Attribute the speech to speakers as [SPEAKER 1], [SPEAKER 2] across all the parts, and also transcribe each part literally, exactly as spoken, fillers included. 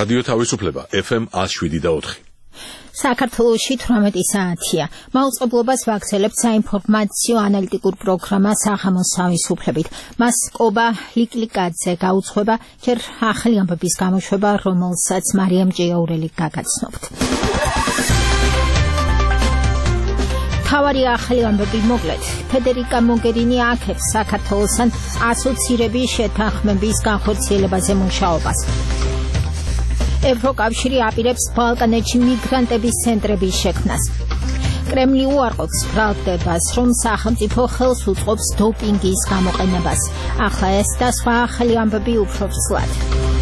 [SPEAKER 1] რადიო თავისუფლება ეფ ემ one oh seven და four.
[SPEAKER 2] საქართველოში თვრამეტი საათია. მაუწყებლობას ვაგრძელებთ საინფორმაციო ანალიტიკურ პროგრამა საღამოს თავისუფლებით. მას კობა ლიკლიკაძე გაუძღვება, ჯერ ახალი ამბების გამოშვება, რომელსაც მარიამ ჭიაურელი გაგაცნობთ. თავარი ახალი ამბები მოკლედ. ფედერიკა მოგერინი აქებს საქართველოსთან ასოცირების შეთანხმების განხორციელებაზე მუშაობას. ევროკავშირი აპირებს ბალკანეთში მიგრანტების ცენტრების შექმნას. კრემლი უარყოფს ბრალდებას, რომ სახელმწიფო ხელს უწყობს დოპინგის გამოყენებას. ახლა ეს და სხვა ახალი ამბები უფრო ცვლად.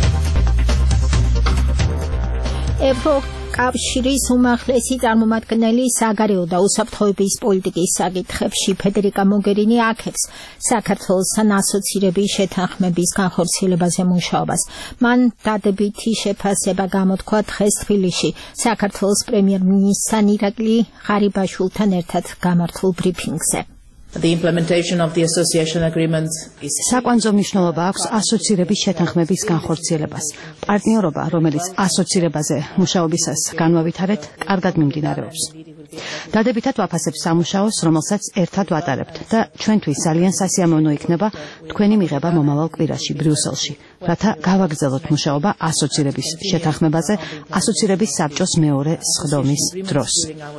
[SPEAKER 2] ევროკავშირის უმაღლესი წარმომადგენელი საგარეო და უსაფრთხოების პოლიტიკის საკითხებში ფედერიკა მოგერინი აქებს საქართველოსთან ასოცირების შეთანხმების განხორციელებაზე მუშაობას. მან დადებითი შეფასება გამოთქვა დღეს თბილისში საქართველოს პრემიერ-მინისტრთან ირაკლი ღარიბაშვილთან ერთად გამართულ ბრიფინგზე.
[SPEAKER 3] The implementation of the association agreement is
[SPEAKER 4] საკვანძო მნიშვნელობა აქვს ასოცირების შეთანხმების განხორციელებას. პარტნიორობა, რომელიც ასოცირებაზე მუშაობისას განვავითარეთ, კარგად მიმდინარეობს. დადებითად ვაფასებს სამუშაოს, რომელსაც ერთად ვატარებთ და ჩვენთვის ძალიან სასიამოვნო იქნება თქვენი მიღება მომავალ კვირაში ბრიუსელში, რათა გავაგრძელოთ მუშაობა ასოცირების შეთანხმებაზე ასოცირების საბჭოს მეორე სხდომის დროს.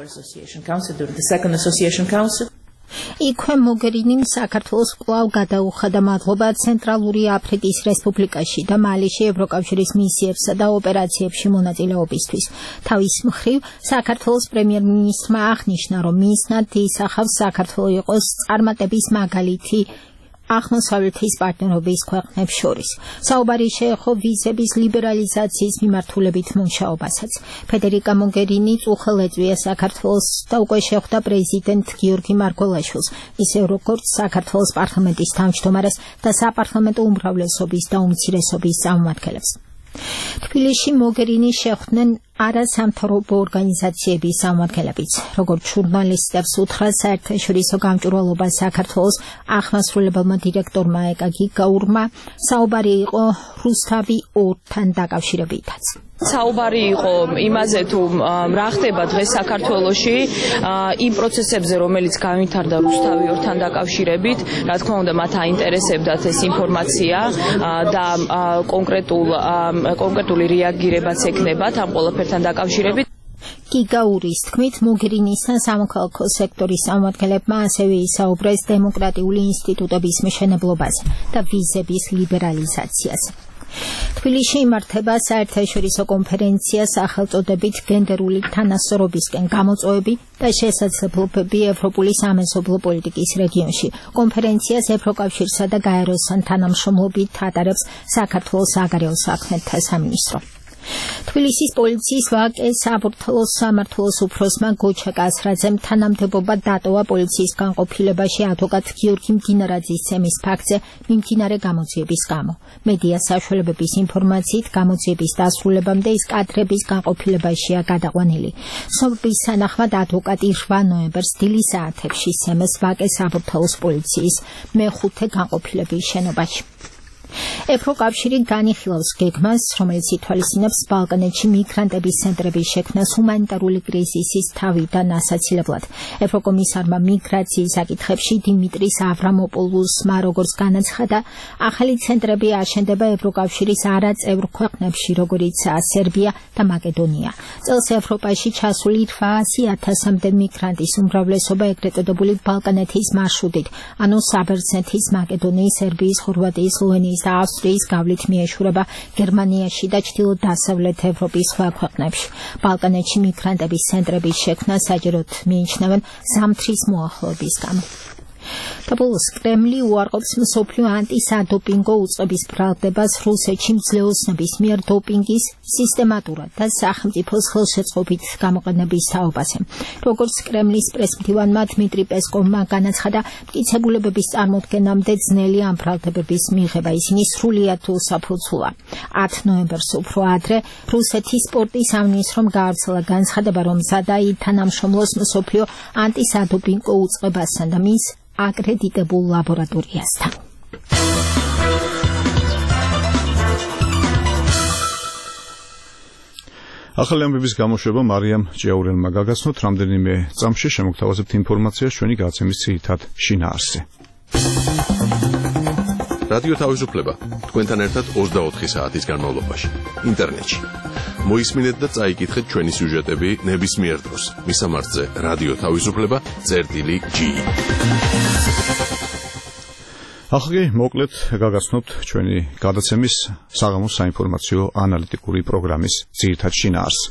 [SPEAKER 2] იქვე მოგერინიმ საქართველოს კვლავ გადაუხადა მადლობა ცენტრალური აფრიკის რესპუბლიკაში და მალიში ევროკავშირის მისიებსა და ოპერაციებში მონაწილეობისთვის. თავის მხრივ, საქართველოს პრემიერ-მინისტრმა აღნიშნა, რომ მისნად ისახავს საქართველოს იყოს წარმატების მაგალითი აღმოსავლეთის პარტნიორობის ქვეყნებს შორის. საუბარი შეეხო ვიზების ლიბერალიზაციის მიმართულებით მუშაობასაც. ფედერიკა მოგერინი წუხელ ეწვია საქართველოს და უკვე შეხვდა პრეზიდენტ გიორგი მარგველაშვილს, ისე როგორც საქართველოს პარლამენტის თავმჯდომარეს და საპარლამენტო უმრავლესობის და უმცირესობის წარმომადგენლებს. თბილისში მოგერინი შეხვდნენ არასამთავრობო ორგანიზაციების წარმომადგენლებიც. როგორც ჟურნალისტებს უთხრა, საერთაშორისო გამჭვირვალობა საქართველოს აღმასრულებელმა დირექტორმა ეკაგი გაურმა საუბარი იყო რუსთავი ორთან დაკავშირებითაც.
[SPEAKER 5] საუბარი იყო იმაზე, თუ რა ხდება დღეს საქართველოში იმ პროცესებზე, რომელიც განვითარდა რუსთავი ორთან დაკავშირებით, რა თქმა უნდა, მათ აინტერესებდათ ეს ინფორმაცია და კონკრეტულ კონკრეტული რეაგირებაც ექნებათ ამ ყველაფერთან დაკავშირებით.
[SPEAKER 2] გიგაურის თქმით, მოგერინისთან სამოქალაქო სექტორის წარმომადგენლებმა ასევე ისაუბრეს დემოკრატიული ინსტიტუტების მშენებლობაზე და ვიზების ლიბერალიზაციაზე. თბილისში იმართება საერთაშორისო კონფერენცია სახელწოდებით გენდერული თანასწორობისკენ გამოწვევები და შესაძლებლობები ევროპული სამეზობლო პოლიტიკის რეგიონში. კონფერენციას ევროკავშირსა და გაეროსთან თანამშრომლობით ატარებს საქართველოს საგარეო საქმეთა სამინისტრო. თბილისის პოლიციის ვაკე საბურთალოს სამმართველოს უფროსმა გოჩა კასრაძემ თანამდებობა დატოვა პოლიციის განყოფილებაში ადვოკატ გიორგი მდინარაძის ცემის ფაქტზე მიმდინარე გამოძიების გამო. მედია საშუალებების ინფორმაციით გამოძიების დასრულებამდე ის კადრების განყოფილებაშია გადაყვანილი. სოფლის თანახმად ადვოკატი რვა ნოემბერს დილის საათებში ცემეს ვაკე საბურთალოს პოლიციის მეხუთე განყოფილების შენობაში. ევროკავშირი განიხილავს გეგმას, რომელიც ითვალისწინებს ბალკანეთში მიგრანტების ცენტრების შექმნას ჰუმანიტარული კრიზისის თავიდან ასაცილებლად. ევროკომისარმა მიგრაციის საკითხებში დიმიტრის ავრამოპულუსმა როგორც განაცხადა, ახალი ცენტრები აშენდება ევროკავშირის არაწევრ ქვეყნებში, როგორიცაა სერბია და მაკედონია. წელს ევროპაში ჩასული რვაასი ათასამდე მიგრანტის უმრავლესობა ეგრეთ წოდებული ბალკანეთის მარშრუტით, ანუ საბერძნეთის, მაკედონიის, სერბიის, ხორვატიის, სლოვენიის და ავსტრიის გავლით მიეშურება გერმანიაში და ჩრდილო-დასავლეთ ევროპის სხვა ქვეყნებში. ბალკანეთში მიგრანტების ცენტრების შექმნა საჯაროდ მიიჩნევენ ზამთრის მოახლოების გამო. და ბოლოს კრემლი უარყოფს მსოფლიო ანტისადოპინგო უწყების ბრალდებას რუსეთში მძლეოსნების მიერ დოპინგის სისტემატურად და სახელმწიფოს ხელშეწყობით გამოყენების თაობაზე. როგორც კრემლის პრესმდივანმა დმიტრი პესკოვმა განაცხადა, მტკიცებულებების წარმოდგენამდე ძნელი ამ ბრალდებების მიღება, ისინი სრულიად უსაფუძვლა. ათ ნოემბერს უფრო ადრე რუსეთის სპორტის სამინისტრომ გაავრცელა განცხადება, რომ მზადა ითანამშრომლოს მსოფლიო ანტისადოპინგო უწყებასთან და მის აკრედიტებულ ლაბორატორიასთან.
[SPEAKER 6] ახალი ამბების გამოშვება მარიამ ჭიაურელმა გაგაცნოთ რამდენიმე წამში შემოგთავაზებთ ინფორმაციას ჩვენი გადაცემის ძირითად შინაარსზე.
[SPEAKER 1] რადიო თავისუფლება თქვენთან ერთად ოცდაოთხი საათის განმავლობაში ინტერნეტში. მოისმინეთ და წაიკითხეთ ჩვენი სიუჟეტები ნებისმიერ დროს. მისამართზე რადიო თავისუფლება წერტილი ჯი.
[SPEAKER 6] ახლა მოკლედ გაგაცნობთ ჩვენი გადაცემის საღამოს საინფორმაციო ანალიტიკური პროგრამის ძირითად შინაარსს.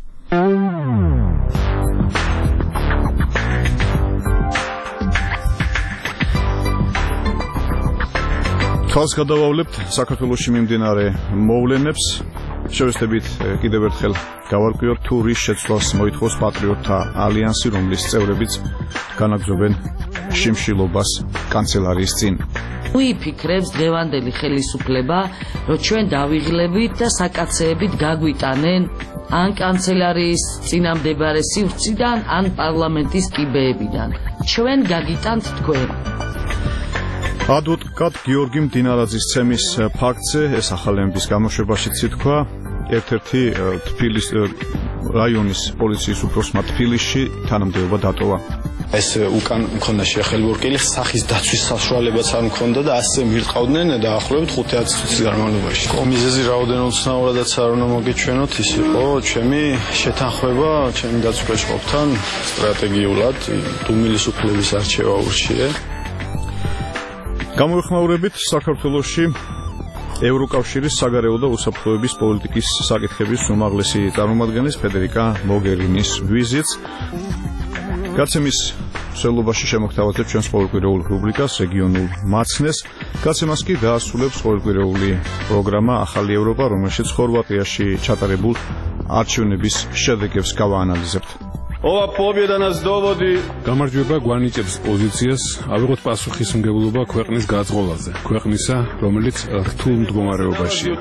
[SPEAKER 6] თვალს გადავავლებთ საქართველოში მიმდინარე მოვლენებს. შევეცდებით კიდევ ერთხელ გავარკვიოთ თუ რის შეცვლას მოითხოვს პატრიოტთა ალიანსი, რომლის წევრებიც განაგრძობენ შიმშილობას კანცელარიის წინ.
[SPEAKER 7] უიფიქრებს დღევანდელი ხელისუფლება, რომ ჩვენ დავიღლებით და საკაცეებით გაგვიტანენ ან კანცელარიის წინამდებარე სივრციდან, ან პარლამენტის კიბეებიდან. ჩვენ გაგიტანთ თქვენ.
[SPEAKER 6] ადვოკატ გიორგი მდინარაძის ცემის ფაქტზე ეს ახალების გამოშვებაშიც ითქვა, ერთ-ერთი თბილისის რაიონის პოლიციის უფროსმა თბილისში თანამდებობა დატოვა.
[SPEAKER 8] ეს უკან მქონდა შეხელბურკილი სახის დაცვის საშუალებაც არ მქონდა და ასე მირყავდნენ დაახლოებით ხუთი წლის განმავლობაში. კომიზეზი რაოდენობითაც არ უნდა მოგეჩვენოთ, ის იყო ჩემი შეთანხმება ჩემი გაწყვეტილებთან სტრატეგიულად დუმილის უფლების არჩევა ურჩიე.
[SPEAKER 6] გამოეხმაურებით საქართველოში ევროკავშირის საგარეო და უსაფრთხოების პოლიტიკის საკითხების უმაღლესი წარმომადგენლის ფედერიკა მოგერინის ვიზიტს. გაცემის მსვლელობაში შემოგთავაზებთ ჩვენს ყოველკვირეულ რუბრიკას რეგიონულ მაცნეს. გაცემას კი დაასრულებს ყოველკვირეული პროგრამა ახალი ევროპა, რომელშიც ხორვატიაში ჩატარებულ არჩევნების შედეგებს გავაანალიზებთ.
[SPEAKER 8] ова победа нас доводи.
[SPEAKER 9] გამარჯვება გვანიჭებს პოზიციას ავიღოთ პასუხისმგებლობა ქვეყნის გაწყობაზე, ქვეყნისა, რომელიც რთულ მდგომარეობაშია.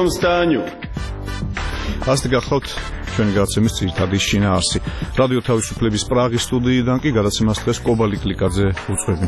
[SPEAKER 6] ასეთი გახლავთ ჩვენი გადაცემის ძირითადი შინაარსი. რადიო თავისუფლების პრაღის სტუდიიდან კი გადაცემას დღეს კობალი კლიკაძე უძღვები.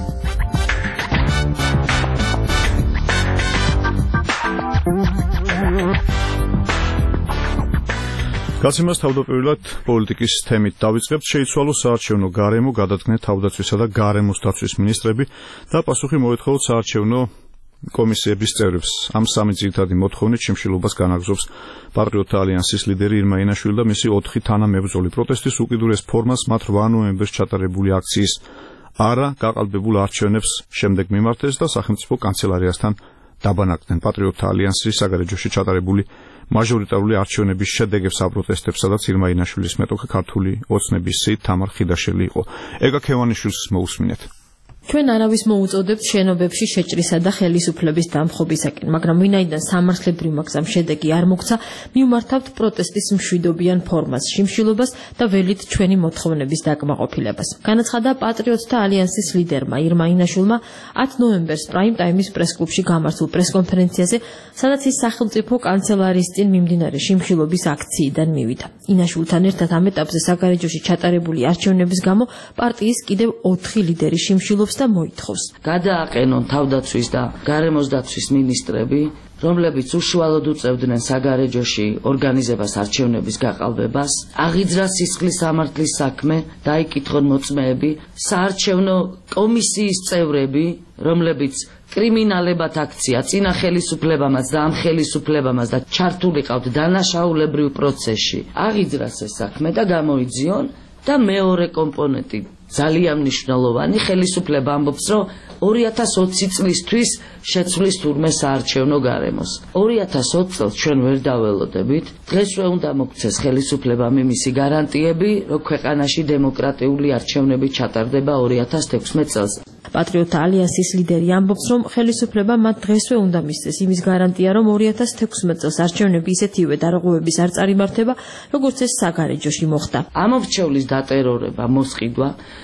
[SPEAKER 6] გაცემას თავდაპირველად პოლიტიკის თემით დავიწყებთ. შეიცვალოს საარჩევნო გარემო, გადადგნენ თავდაცვისა და გარემოს დაცვის მინისტრები და პასუხი მოეთხოვოთ საარჩევნო კომისიების წევრებს. ამ სამი ძირითადი მოთხოვნით შიმშილობას განაგრძობს პატრიოტთა ალიანსის ლიდერი ირმა ინაშვილი და მისი ოთხი თანამებრძოლი. პროტესტის უკიდურეს ფორმას მათ რვა ნოემბერს ჩატარებული აქციის არა გაყალბებულ არჩევნებს შემდეგ მიმართეს და სახელმწიფო კანცელარიასთან დაბანაკდნენ. პატრიოტთა ალიანსის საგარეჯოში ჩატარებული მაჟორიტარული არჩევნების შედეგებს აპროტესტებს, სადაც ირმა ინაშვილის მეტოქე ქართული ოცნების სი თამარ ხიდაშელი იყო. ეგა ქევანიშვილს მოусმინეთ.
[SPEAKER 10] ჩვენ არავის მოუწოდებთ შენობებში შეჭრისა და ხელისუფლების დამხობისაკენ, მაგრამ ვინაიდან სამართლებრივ მაგზამ შედეგი არ მოგცა, მივმართავთ პროტესტის მშვიდობიან ფორმას, შიმშილობას და ველით ჩვენი მოთხოვნების დაკმაყოფილებას. განაცხადა პატრიოტთა ალიანსის ლიდერმა ირმა ინაშვილმა ათი ნოემბერს პრაიმ ტაიმის პრესკლუბში გამართულ პრესკონფერენციაზე, სადაც ის სახელმწიფო კანცელარიის წინ მიმდინარე შიმშილობის აქციიდან მივიდა. ინაშვილთან ერთად ამ ეტაპზე საგარეჯოში ჩატარებული არჩევნების გამო პარტიის კიდევ ოთხი ლიდერი შიმშილობს და მოითხოვს.
[SPEAKER 7] გადააყენონ თავდაცვის და გარემოს დაცვის მინისტრები, რომლებიც უშუალოდ უწევდნენ საგარეჯოში ორგანიზებას არჩევნების გაყალბებას, აღიძრა სისხლის სამართლის საქმე, დაიკითხონ მოწმეები, საარჩევნო კომისიის წევრები, რომლებიც კრიმინალებად აქცია წინა ხელისუფლებამაც და ამ ხელისუფლებამაც და ჩართულიყავთ დანაშაულებრივ პროცესში, აღიძრას ეს საქმე და გამოიძიონ და მეორე კომპონენტი ძალიან მნიშვნელოვანი ხელისუფლება ამბობს, რომ ორი ათას ოცი წლისთვის შეცვლის თურმე საარჩევნო გარემოს. ორი ათას ოცი წელს ჩვენ ვერ დაველოდებით. დღესვე უნდა მოგცეს ხელისუფლებამ იმისი გარანტიები, რომ ქვეყანაში დემოკრატიული არჩევნები ჩატარდება ორი ათას თექვსმეტ წელს.
[SPEAKER 10] პატრიოტთა ალიანსის ლიდერი ამბობს, რომ ხელისუფლება მათ დღესვე უნდა მისცეს იმის გარანტია, რომ ორი ათას თექვსმეტ წელს არჩევნები ისეთივე დარღვევების არ წარიმართება, როგორც ეს საგარეჯოში მოხდა.
[SPEAKER 7] ამორჩევლის დატერორება, მოსყიდვა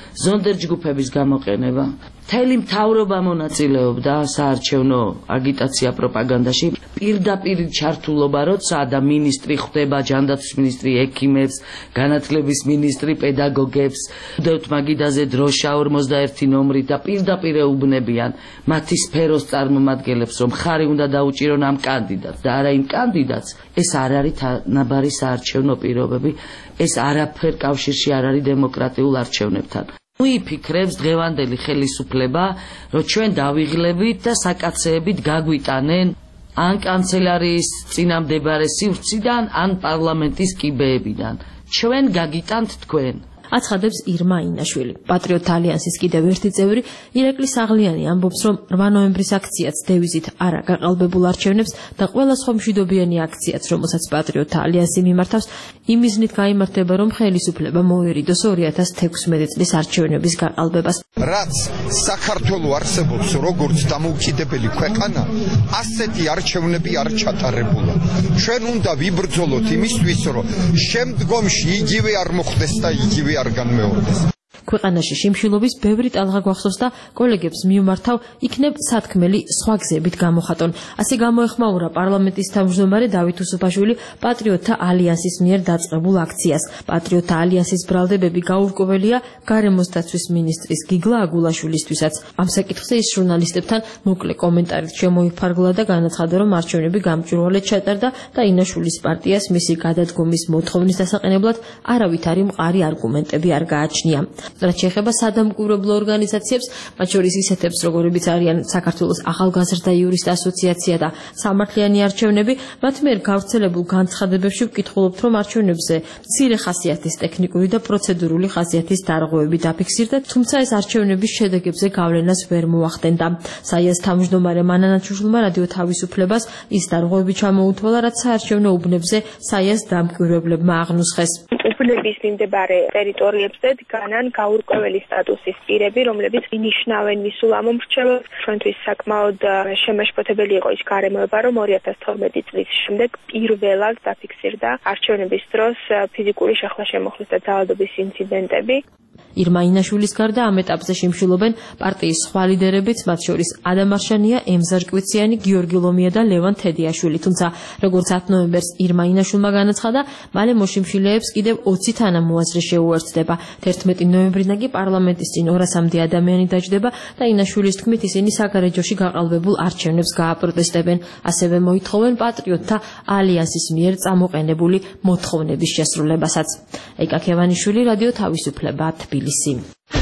[SPEAKER 7] ზონდერჯგუფების გამოყენება. მთელი მთავრობა მონაწილეობდა საარჩევნო აგიტაცია პროპაგანდაში, პირდაპირ ჩართულობა როცა და მინისტრი ხვდება, ჯანდაცვის მინისტრი, ექიმებს, განათლების მინისტრი, პედაგოგებს, უდევთ მაგიდაზე დროშა ორმოცდაერთი ნომრით და პირდაპირ ეუბნებიან მათი სფეროს წარმომადგენლებს, რომ ხარი უნდა დაუჭირონ ამ კანდიდატს და არა იმ კანდიდატს. ეს არ არის თანაბარი საარჩევნო პირობები, ეს არაფერ კავშირში არ არის დემოკრატიულ არჩევნებთან. მოიფიქრებს დღევანდელი ხელისუფლება, რომ ჩვენ დავიღლებით და საკაცეებით გაგვიტანენ ან კანცელარიის წინამდებარე სივრციდან, ან პარლამენტის კიბეებიდან. ჩვენ გაგიტანთ თქვენ.
[SPEAKER 10] აცხადებს ირმა ინაშვილი. პატრიოტთა ალიანსის კიდევ ერთი წევრი ირაკლი საღლიანი ამბობს, რომ რვა ნოემბრის აქციაც დევიზით არა გაყალბებულ არჩევნებს და ყველა სხვა მშვიდობიანი აქციაც, რომელსაც პატრიოტთა ალიანსი მიმართავს, იმ მიზნით გაიმართება, რომ ხელისუფლება მოერიდოს ორი ათას თექვსმეტი წლის არჩევნების გაყალბებას.
[SPEAKER 11] რაც საქართველოს არსებობს როგორც დამოუკიდებელი ქვეყანა, ასეთი არჩევნები არ ჩატარებულა. ჩვენ უნდა ვიბრძოლოთ იმისთვის, რომ შემდგომში იგივე არ მოხდეს და იგივე არ განმეორდეს.
[SPEAKER 10] ქვეყანაში შიმშილობის ბევრი ტალღა გვახსოვს და კოლეგებს მიუმართავ, იქნებ სათქმელი სხვა გზებით გამოხატონ. ასე გამოეხმაურა პარლამენტის თავმჯდომარე დავით უსუფაშვილი პატრიოტთა ალიანსის მიერ დაწყებულ აქციას. პატრიოტთა ალიანსის ბრალდებები გაურკვეველია გარემოს დაცვის მინისტრის გიგლა აგულაშვილისთვისაც. ამ საკითხზე ის ჟურნალისტებთან მოკლე კომენტარით შემოიფარგლა და განაცხადა, რომ არჩევნები გამჭვირვალედ ჩატარდა და ინაშვილის პარტიას მისი გადადგომის მოთხოვნის დასაყენებლად არავითარი მყარი არგუმენტები არ გააჩნია. რაც შეეხება სადამკვირვებლო ორგანიზაციებს, მათ შორის ისეთებს, როგორებიც არიან საქართველოს ახალგაზრდა იურისტ ასოციაცია და სამართლიანი არჩევნები, მათ მიერ გავრცელებულ განცხადებებში ვკითხულობთ, რომ არჩევნებზე მცირე ხასიათის ტექნიკური და პროცედურული ხასიათის დარღვევები დაფიქსირდა, თუმცა ეს არჩევნების შედეგებზე გავლენას ვერ მოახდენდა. საიას თავმჯდომარე მანანა ჩუშულმა რადიო თავისუფლებას ის დარღვევები ჩამოუთვალა, რაც საარჩევნო უბნებზე საიას დამკვირვებლებმა აღნუსხეს.
[SPEAKER 12] უბნების მიმდებარე ტერიტორიებზე დგანან გაურკვეველი სტატუსის პირები, რომლებიც ინიშნავენ მისულ ამ მომრჩევლად. ჩვენთვის საკმაოდ შემაშფოთებელი იყო ის გარემოება, რომ ორი ათას თორმეტი წლის შემდეგ პირველად დაფიქსირდა არჩევნების დროს ფიზიკური შეხლა-შემოხლის და ძალადობის ინციდენტები.
[SPEAKER 10] ირმა ინაშვილის გარდა ამ ეტაპზე შიმშილობენ პარტიის სხვა ლიდერებიც, მათ შორის ადამ არშანია, ემზარ კვიციანი, გიორგი ლომია და ლევან თედიაშვილი. თუმცა, როგორც ათ ნოემბერს ირმა ინაშვილმა განაცხადა, მალე მოშიმშილეებს კიდევ ოცი თანამოაზრე შეუერთდება. თერთმეტი ნოემბრიდან კი პარლამენტის წინ ორასამდე ადამიანი დაჯდება და ინაშვილის თქმით ისინი საგარეჯოში გაყალბებულ არჩევნებს გააპროტესტებენ. ასევე მოითხოვენ პატრიოტთა ალიანსის მიერ წამოყენებული მოთხოვნების შესრულებასაც. ეკა ქევანიშვილი, რადიო თავისუფლება, თბილისი.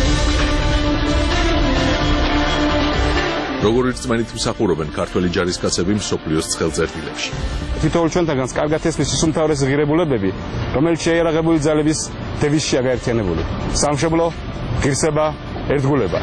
[SPEAKER 1] როგორ რწმენით მსახურობენ ქართველი ჯარისკაცები მსოფლიოს ცხელწერტილებში.
[SPEAKER 13] თითოეულ ჩვენთანაც კარგად ესმის ის უმთავრესი ღირებულებები, რომელიც შეიარაღებული ძალების დევიზშია გაერთიანებული. სამშობლო, ღირსება, ერთგულება.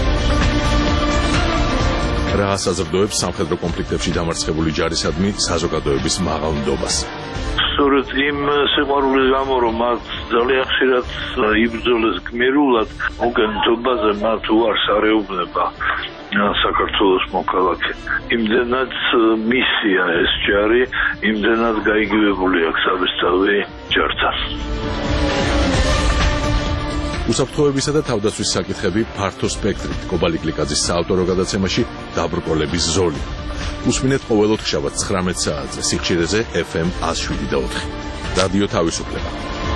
[SPEAKER 1] რა ასაზრდოებს სამხედრო კონფლიქტებში დამარცხებული ჯარისადმი საზოგადოების მაღალ ნდობას.
[SPEAKER 14] სწორედ იმ სიყვარულის გამო, რომ მათ ძალიან ხშირად იბრძოლეს გმირულად, მოგენთობაზე მათ უარს არ ეუბნება საქართველოს მოქალაქე. იმდენად მისია ეს ჯარი, იმდენად გაიგივებული აქვს საბესთავი ჯართან.
[SPEAKER 1] უსაფრთხოებისა და თავდაცვის საკითხები ფართო სპექტრით. კობალი გლიკაძის საავტორო გადაცემაში დაბრკოლების ზოლი. უსმინეთ ყოველ ოთხშაბათს ცხრამეტ საათზე სიხშირეზე ეფ ემ ათას შვიდი და ოთხი. რადიო თავისუფლება.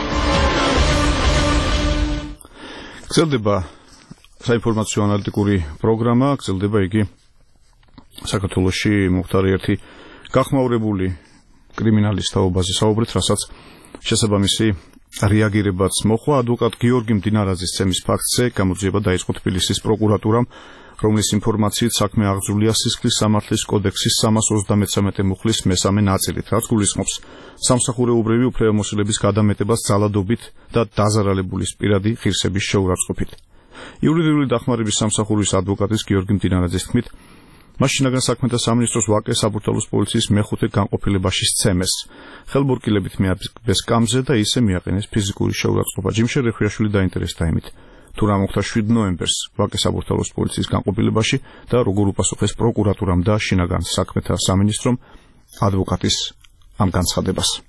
[SPEAKER 6] გრძელდება საინფორმაციო ანალიტიკური პროგრამა, გრძელდება იგი საქართველოში მუხტარი ერთი გახმაურებული კრიმინალის თაობაზე საუბრით, რასაც შესაბამისი რეაგირებაც მოხვა. ადვოკატ გიორგი მდინარაძის ცემის ფაქტზე გამოძიება დაიწყო თბილისის პროკურატურამ, რომლის ინფორმაციით საქმე აღძრულია სისხლის სამართლის კოდექსის სამას ოცდამეცამეტე მუხლის მესამე ნაწილით, რაც გულისხმობს სამსახურეობრივი უფლებამოსილების გადამეტებას ძალადობით და დაზარალებულის პირადი ღირსების შეურაცხყოფით. იურიდიული დახმარების სამსახურის ადვოკატის გიორგი მდინარაძის თქმით, მას შინაგან საქმეთა სამინისტროს ვაკე საბურთალოს პოლიციის მეხუთე განყოფილებაში სცემეს. ხელბურკილებით მიაბეს კამზე და ისე მიაყენეს ფიზიკური შეურაცხყოფა. ჯიმშე რეხვიაშვილი დაინტერესდა იმით, თუ რა მოხდა შვიდ ნოემბერს ვაკე საბურთალოს პოლიციის განყოფილებაში და როგორ უპასუხეს პროკურატურამ და შინაგან საქმეთა სამინისტრომ ადვოკატის ამ განცხადებას.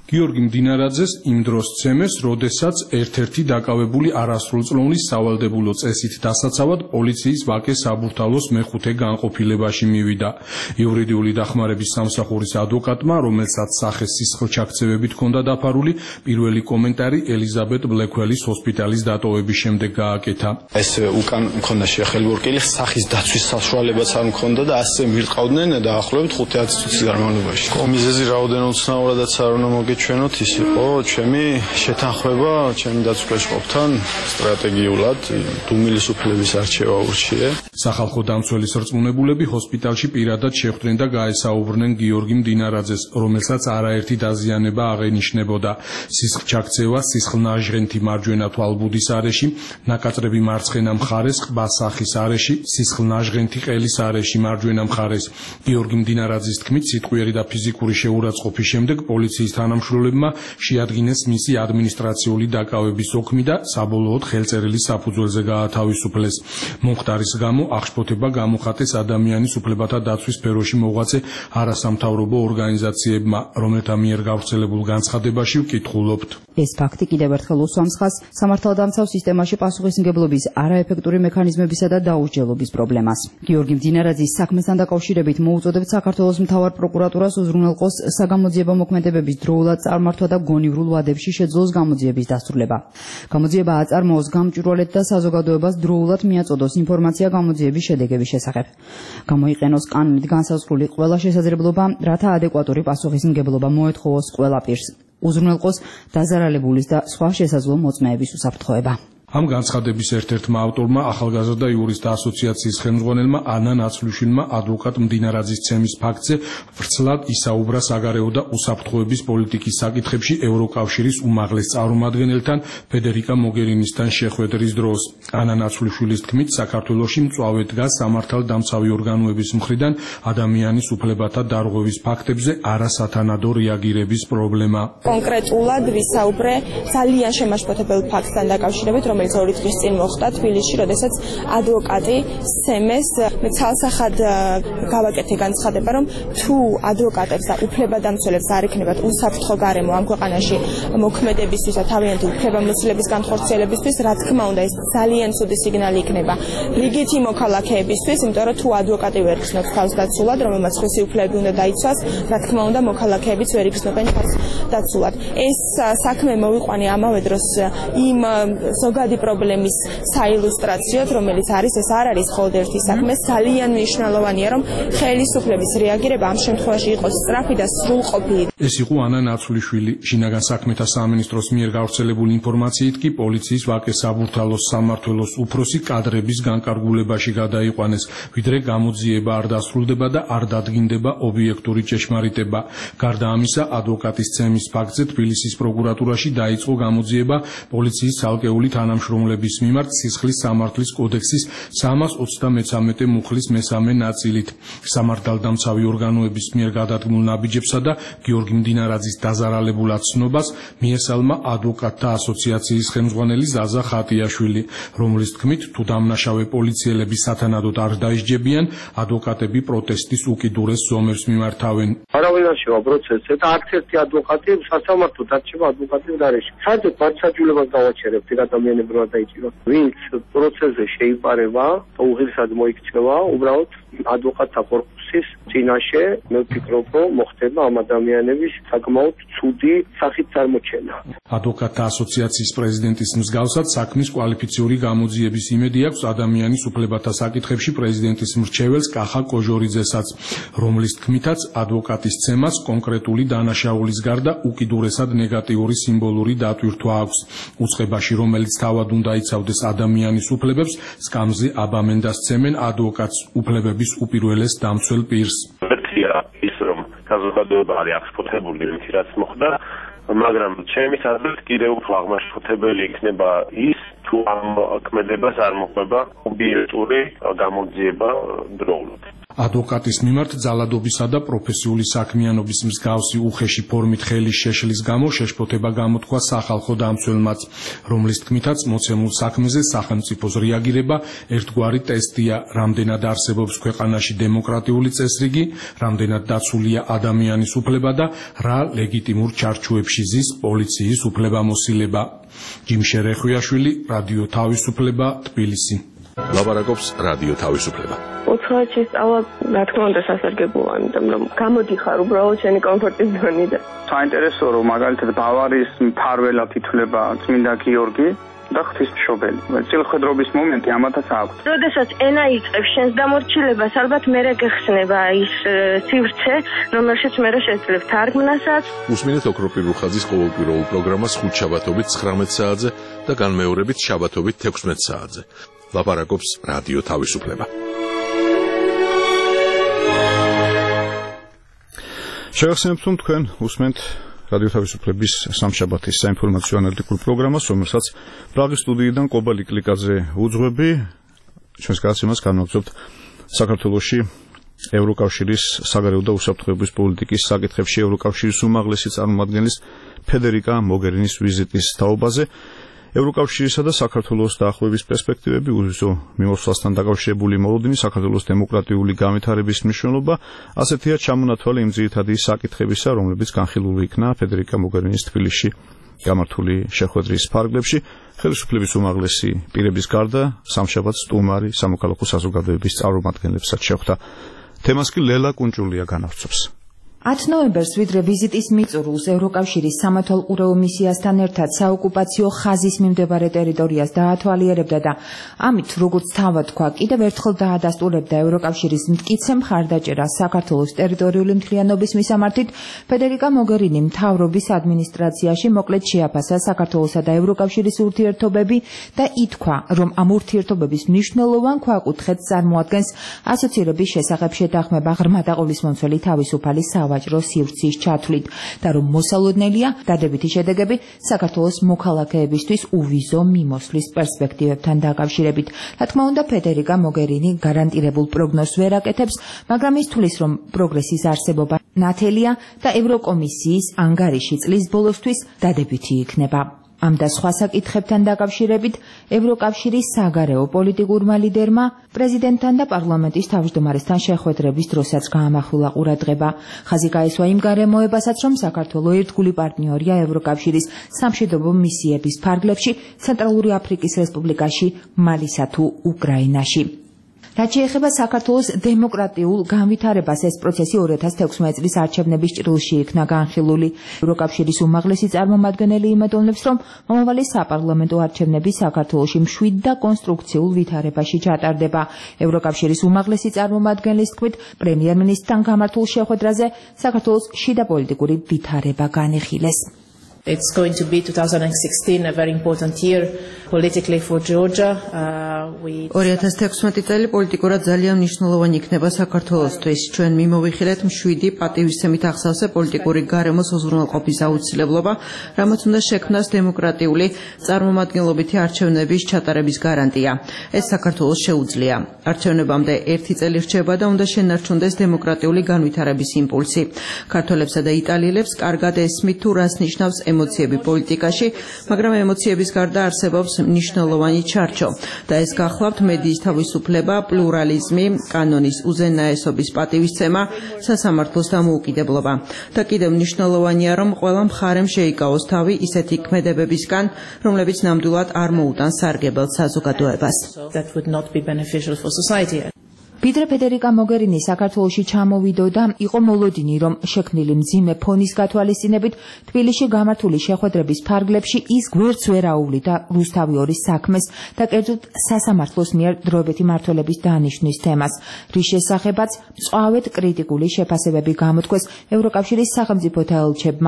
[SPEAKER 9] გიორგი მდინარაძეს იმ დროს ცემეს, როდესაც ერთ-ერთი დაკავებული არასრულწლოვნის სავალდებულო წესით დასაცავად პოლიციის ვაკე საბურთალოს მეხუთე განყოფილებაში მივიდა. იურიდიული დახმარების სამსახურის ადვოკატმა, რომელსაც სახე სისხლჩაქცევებით ჰქონდა დაფარული, პირველი კომენტარი ელიზაბეთ ბლექველის ჰოსპიტალის დატოვების შემდეგ გააკეთა.
[SPEAKER 8] ეს უკან მქონდა შეხელბურკილი, სახის დაცვის საშუალებაც არ მქონდა და ასე მივყავდნენ დაახლოებით ხუთი-ათი წუთის განმავლობაში. კომიზეზი რაოდენობით უცნაურადაც არ უნდა მოგეჩვენოთ, ის იყო ჩემი შეთანხმება ჩემი დაცვისყოფთან სტრატეგიულად დუმილის უფლების არჩევა ურჩიე.
[SPEAKER 9] სახალხო დამცველის რწმუნებულები ჰოსპიტალში პირადად შეხვდნენ და გაესაუბრნენ გიორგი მდინარაძეს, რომელსაც არაერთი დაზიანება აღენიშნებოდა. სისხლჩაქცევა, სისხლნაჟღენთი მარჯვენა თვალბუდის არეში, ნაკაწრები მარცხენა მხარეს, ყბა სახის არეში, სისხლნაჟღენთი ყელის არეში მარჯვენა მხარეს. გიორგი მდინარაძის თქმით, სიტყვიერი და ფიზიკური შეურაცხყოფის შემდეგ პოლიციის თანამშრომლებმა შეადგინეს მისი ადმინისტრაციული დაკავების ოქმი და საბოლოოდ ხელწერილი საფუძველზე გაათავისუფლეს. მომხდარის გამო აღშფოთება გამოხატეს ადამიანის უფლებათა დაცვის სფეროში მოღვაწე არასამთავრობო ორგანიზაციებმა, რომელთა მიერ გავრცელებულ განცხადებაში ვკითხულობთ.
[SPEAKER 15] ეს ფაქტი კიდევ ერთხელ უსვამს ხაზს სამართალდამცავ სისტემაში პასუხისმგებლობის არაეფექტური მექანიზმებისა და დაუსჯელობის პრობლემას. გიორგი მდინარაძის საქმესთან დაკავშირებით მოუწოდებთ საქართველოს მთავარ პროკურატურას უზრუნველყოს საგამოძიებო მოქმედებების დროულად წარმართვა და გონივრულ ვადებში შეძლოს გამოძიების დასრულება. გამოძიება აწარმოოს გამჭვირვალედ და საზოგადოებას დროულად მიაწოდოს ინფორმაცია გამოძიების შედეგების შესახებ. გამოიყენოს კანონით განსაზღვრული ყველა შესაძლებლობა, რათა ადეკვატური პასუხისმგებლობა მოეთხოვოს ყველა პირს. უზრუნველყოს დაზარალებულის და სხვა შესაძლო მოწმეების უსაფრთხოება.
[SPEAKER 9] ამ განცხადების ერთ-ერთმა ავტორმა ახალგაზრდა იურისტთა ასოციაციის ხელმძღვანელმა ანა ნაცვლიშვილმა ადვოკატ მდინარაძის ცემის ფაქტზე ვრცლად ისაუბრა საგარეო და უსაფრთხოების პოლიტიკის საკითხებში ევროკავშირის უმაღლეს წარმომადგენელთან ფედერიკა მოგერინისთან შეხვედრის დროს. ანა ნაცვლიშვილის თქმით, საქართველოში მწვავე დგას სამართალდამცავი ორგანოების მხრიდან ადამიანის უფლებათა დარღვევის ფაქტებზე არასათანადო რეაგირების პრობლემა.
[SPEAKER 16] კონკრეტულად ვისაუბრე ძალიან შემაშფოთებელ ფაქტთან დაკავშირებით, რომელიც ორი დღის წინ მოხდა თბილისში, როდესაც ადვოკატი სემეს მე ცალსახად გავაკეთე განცხადება, რომ თუ ადვოკატებს და უფლებადამცველებს არ იქნებათ უსაფრთხო გარემო ამ ქვეყანაში მოქმედებისთვის და თავიანთი უფლებამოსილების განხორციელებისთვის, რა თქმა უნდა, ეს ძალიან ცუდი სიგნალი იქნება რიგითი მოქალაქეებისთვის, იმიტომ რომ თუ ადვოკატი ვერ გრძნობს თავს დაცულად, რომელმაც ხმისი უფლებები უნდა დაიცვას, რა თქმა უნდა, მოქალაქეებიც ვერ იგრძნობენ თავს დაცულად. ეს საქმე მოვიყვანე ამავე დროს იმ ზოგადი პრობლემის საილუსტრაციოდ, რომელიც არის, ეს არ არის მხოლოდ ერთი საქმე, ძალიან მნიშვნელოვანია, რომ ხელისუფლების რეაგირება ამ შემთხვევაში იყოს სწრაფი და სრულყოფილი.
[SPEAKER 9] ეს იყო ანა ნაცვლიშვილი. შინაგან საქმეთა სამინისტროს მიერ გავრცელებული ინფორმაციით კი პოლიციის ვაკე საბურთალოს სამმართველოს უფროსი კადრების განკარგულებაში გადაიყვანეს, ვიდრე გამოძიება არ დასრულდება და არ დადგინდება ობიექტური ჭეშმარიტება. გარდა ამისა, ადვოკატის ცემის ფაქტზე თბილისის პროკურატურაში დაიწყო გამოძიება პოლიციის ცალკეული თანამშრომლების მიმართ სისხლის სამართლის კოდექსის სამას ოცდამეცამეტე მუხლის მესამე ნაწილით. სამართალდამცავი ორგანოების მიერ გადადგმულ ნაბიჯებსა და გიორგი მდინარაძის დაზარალებულად ცნობას მიესალმა ადვოკატთა ასოციაციის ხელმძღვანელი ზაზა ხატიაშვილი, რომლის თქმით, თუ დამნაშავე პოლიციელები სათანადოდ არ დაისჯებიან, ადვოკატები პროტესტის უკიდურეს ზომებს მიმართავენ.
[SPEAKER 17] არავინ არ შევა პროცესზე და არც ერთი ადვოკატი სასამართლო დარჩება ადვოკატის გარეშე. საერთოდ პარტსაჯულებას გავაჩერებთ ერთ ადამიანებს რა დაიჭიროს. ვინც პროცესზე შეიპარება, უღირსად მოიქცევა, უბრალოდ ადვოკატთა კორპუსის წინაშე, მე ვფიქრობ, რომ მოხდება ამ ადამიანების საკმაოდ ცუდი სახით წარმოჩენა.
[SPEAKER 9] ადვოკატთა ასოციაციის პრეზიდენტის მსგავსად საქმის კვალიფიციური გამოძიების იმედი აქვს ადამიანის უფლებათა საკითხებში პრეზიდენტის მრჩეველს კახა კოჟორიძესაც, რომლის თქმითაც ადვოკატის ცემას კონკრეტული დანაშაულის გარდა უკიდურესად ნეგატიური სიმბოლური დატვირთვა აქვს. უწყებაში, რომელიც თავად უნდა იცავდეს ადამიანის უფლებებს, სკამზე აბამენ და სცემენ ადვოკატს, უფლებების უპირველეს დამცველ პირს.
[SPEAKER 18] ერთია ის, რომ საზოგადოება არის აღშფოთებული იმით, რაც მოხდა, მაგრამ ჩემი აზრით კიდევ უფრო აღმაშფოთებელი იქნება ის, თუ ამ ქმედებას არ მოხდება ობიექტური გამოძიება დროულად.
[SPEAKER 9] ადვოკატის მიმართ ძალადობისა და პროფესიული საქმიანობის მსგავსი უხეში ფორმით ხელის შეშლის გამო შეშფოთება გამოთქვა სახალხო დამცველმაც, რომლის თქმითაც მოცემულ საქმეზე სახელმწიფოს რეაგირება ერთგვარი ტესტია, რამდენად არსებობს ქვეყანაში დემოკრატიული წესრიგი, რამდენად დაცულია ადამიანის უფლება და რა ლეგიტიმურ ჩარჩოებში ზის პოლიციის უფლებამოსილება. ჯიმშე რეხვიაშვილი, რადიო თავისუფლება, თბილისი.
[SPEAKER 1] ლაპარაკობს რადიო თავისუფლება.
[SPEAKER 19] უცხოეთში სწავლა, რა თქმა უნდა, სასარგებლოა, იმიტომ რომ გამოდიხარ უბრალოდ შენი კომფორტის ზონიდან.
[SPEAKER 20] საინტერესოა, რომ მაგალითად ბავარიის მფარველად ითვლება წმინდა გიორგი და ღვთისმშობელი. წილხედრობის მომენტი ამათაც აქვს.
[SPEAKER 19] როდესაც ენა იწყებს შენს დამორჩილებას, ალბათ მერე გეხსნება ის სივრცე, რომელშიც მერე შეძლებ თარგმნასაც.
[SPEAKER 1] უსმინეთ ოქროპირუხაძის ყოველკვირეულ პროგრამას ხუთ შაბათობით ცხრამეტ საათზე და განმეორებით შაბათობით თექვსმეტ საათზე. ლაპარაკობს რადიო თავისუფლება.
[SPEAKER 6] შევახსენებთ, რომ თქვენ უსმენთ რადიო თავისუფლების სამშაბათის საინფორმაციო ანალიტიკურ პროგრამას, რომელსაც პრაღის სტუდიიდან კობალი კლიკაძე უძღვები. ჩვენს გადაცემას განვაგრძობთ საქართველოში ევროკავშირის საგარეო და უსაფრთხოების პოლიტიკის საკითხებში ევროკავშირის უმაღლესი წარმომადგენლის ფედერიკა მოგერინის ვიზიტის თაობაზე. ევროკავშირისა და საქართველოს დაახლოების პერსპექტივები, უზო მიმოსვლასთან დაკავშირებული მოლოდინი, საქართველოს დემოკრატიული განვითარების მნიშვნელობა, ასეთია ჩამონათვალე იმ ძირითადი საკითხებისა, რომლებიც განხილული იქნა ფედერიკა მოგერინის თბილისში გამართული შეხვედრის ფარგლებში. ხელისუფლების უმაღლესი პირების გარდა სამშაბათს სტუმარი სამოქალაქო საზოგადოების წარმომადგენლებსაც შეხვდა. თემას კი ლელა კუნჭულია განავრცობს.
[SPEAKER 15] ათი ნოემბერს ვიდრე ვიზიტის მიწურულს ევროკავშირის სამართალყურეო მისიასთან ერთად საოკუპაციო ხაზის მიმდებარე ტერიტორიას დაათვალიერებდა და ამით, როგორც თავად თქვა, კიდევ ერთხელ დაადასტურებდა ევროკავშირის მტკიცე მხარდაჭერას საქართველოს ტერიტორიული მთლიანობის მისამართით, ფედერიკა მოგერინი მთავრობის ადმინისტრაციაში მოკლედ შეაფასა საქართველოსა და ევროკავშირის ურთიერთობები და ითქვა, რომ ამ ურთიერთობების მნიშვნელოვან ქვაკუთხედს წარმოადგენს ასოცირების შესახებ შეთანხმება ღრმა და ყოვლისმომცველი თავისუფალი სავაჭრო სივრცის ჩათვლით და რომ მოსალოდნელია დადებითი შედეგები საქართველოს მოქალაქეებისთვის უვიზო მიმოსვლის პერსპექტივებთან დაკავშირებით. რა თქმა უნდა, ფედერიკა მოგერინი გარანტირებულ პროგნოზს ვერ აკეთებს, მაგრამ ის თვლის, რომ პროგრესის არსებობა ნათელია და ევროკომისიის ანგარიში წლის ბოლოსთვის დადებითი იქნება. ამ და სხვა საკითხებთან დაკავშირებით ევროკავშირის საგარეო პოლიტიკურმა ლიდერმა პრეზიდენტთან და პარლამენტის თავმჯდომარესთან შეხვედრების დროსაც გაამახვილა ყურადღება. ხაზი გაესვა იმ გარემოებასაც, რომ საქართველო ერთგული პარტნიორია ევროკავშირის სამშვიდობო მისიების ფარგლებში ცენტრალური აფრიკის რესპუბლიკაში, მალისა თუ უკრაინაში. რაც შეეხება საქართველოს დემოკრატიულ განვითარებას, ეს პროცესი ორი ათას თექვსმეტ წლის არჩევნების ჭრილში იქნა განხილული. ევროკავშირის უმაღლესი წარმომადგენელი იმედოვნებს, რომ მომავალი საპარლამენტო არჩევნები საქართველოში მშვიდ და კონსტრუქციულ ვითარებაში ჩატარდება. ევროკავშირის უმაღლესი წარმომადგენლის თქმით, პრემიერ-მინისტრთან გამართულ შეხვედრაზე საქართველოს შიდა პოლიტიკური ვითარება განიხილეს.
[SPEAKER 3] It's going to be two thousand sixteen a very important year politically for Georgia. Uh, we
[SPEAKER 21] ორი ათას თექვსმეტი წელი პოლიტიკურად ძალიან მნიშვნელოვანი იქნება საქართველოსთვის. ჩვენ მიმოვიხილეთ მშვიდი, პატივისცემით ახსავსე პოლიტიკური გარემოს უზრუნველყოფის აუცილებლობა, რამაც უნდა შექმნას დემოკრატიული წარმომადგენლობითი არჩევნების ჩატარების გარანტია. ეს საქართველოს შეუძლია. არჩევნებამდე ერთი წელი რჩება და უნდა შენარჩუნდეს დემოკრატიული განვითარების იმპულსი. ქართველებსა და იტალიელებს კარგად ესმით თუ რას ნიშნავს ემოციები პოლიტიკაში, მაგრამ ემოციების გარდა არსებობს მნიშვნელოვანი ჩარჩო და ეს გახლავთ მედიის თავისუფლება, პლურალიზმი, კანონის უზენაესობის პატივისცემა, სასამართლოს დამოუკიდებლობა. და კიდევ მნიშვნელოვანია, რომ ყველა მხარემ შეიკავოს თავი ისეთი ქმედებებისგან, რომლებიც ნამდვილად არ მოუტანს სარგებელს საზოგადოებას.
[SPEAKER 3] that would not be beneficial for society.
[SPEAKER 15] ვიდრე ფედერიკა მოგერინი საქართველოში ჩამოვიდოდა, იყო მოლოდინი, რომ შექმნილი მძიმე ფონის გათვალისწინებით თბილისში გამართული შეხვედრების ფარგლებში ის გვერდს ვერ აუვლიდა რუსთავი ორის საქმეს და კერძოდ სასამართლოს მიერ დროებითი მმართველობის დანიშვნის თემას, რის შესახებაც მწვავედ კრიტიკული შეფასებები გამოთქვეს ევროკავშირის სახელმწიფოთა ელჩებმა.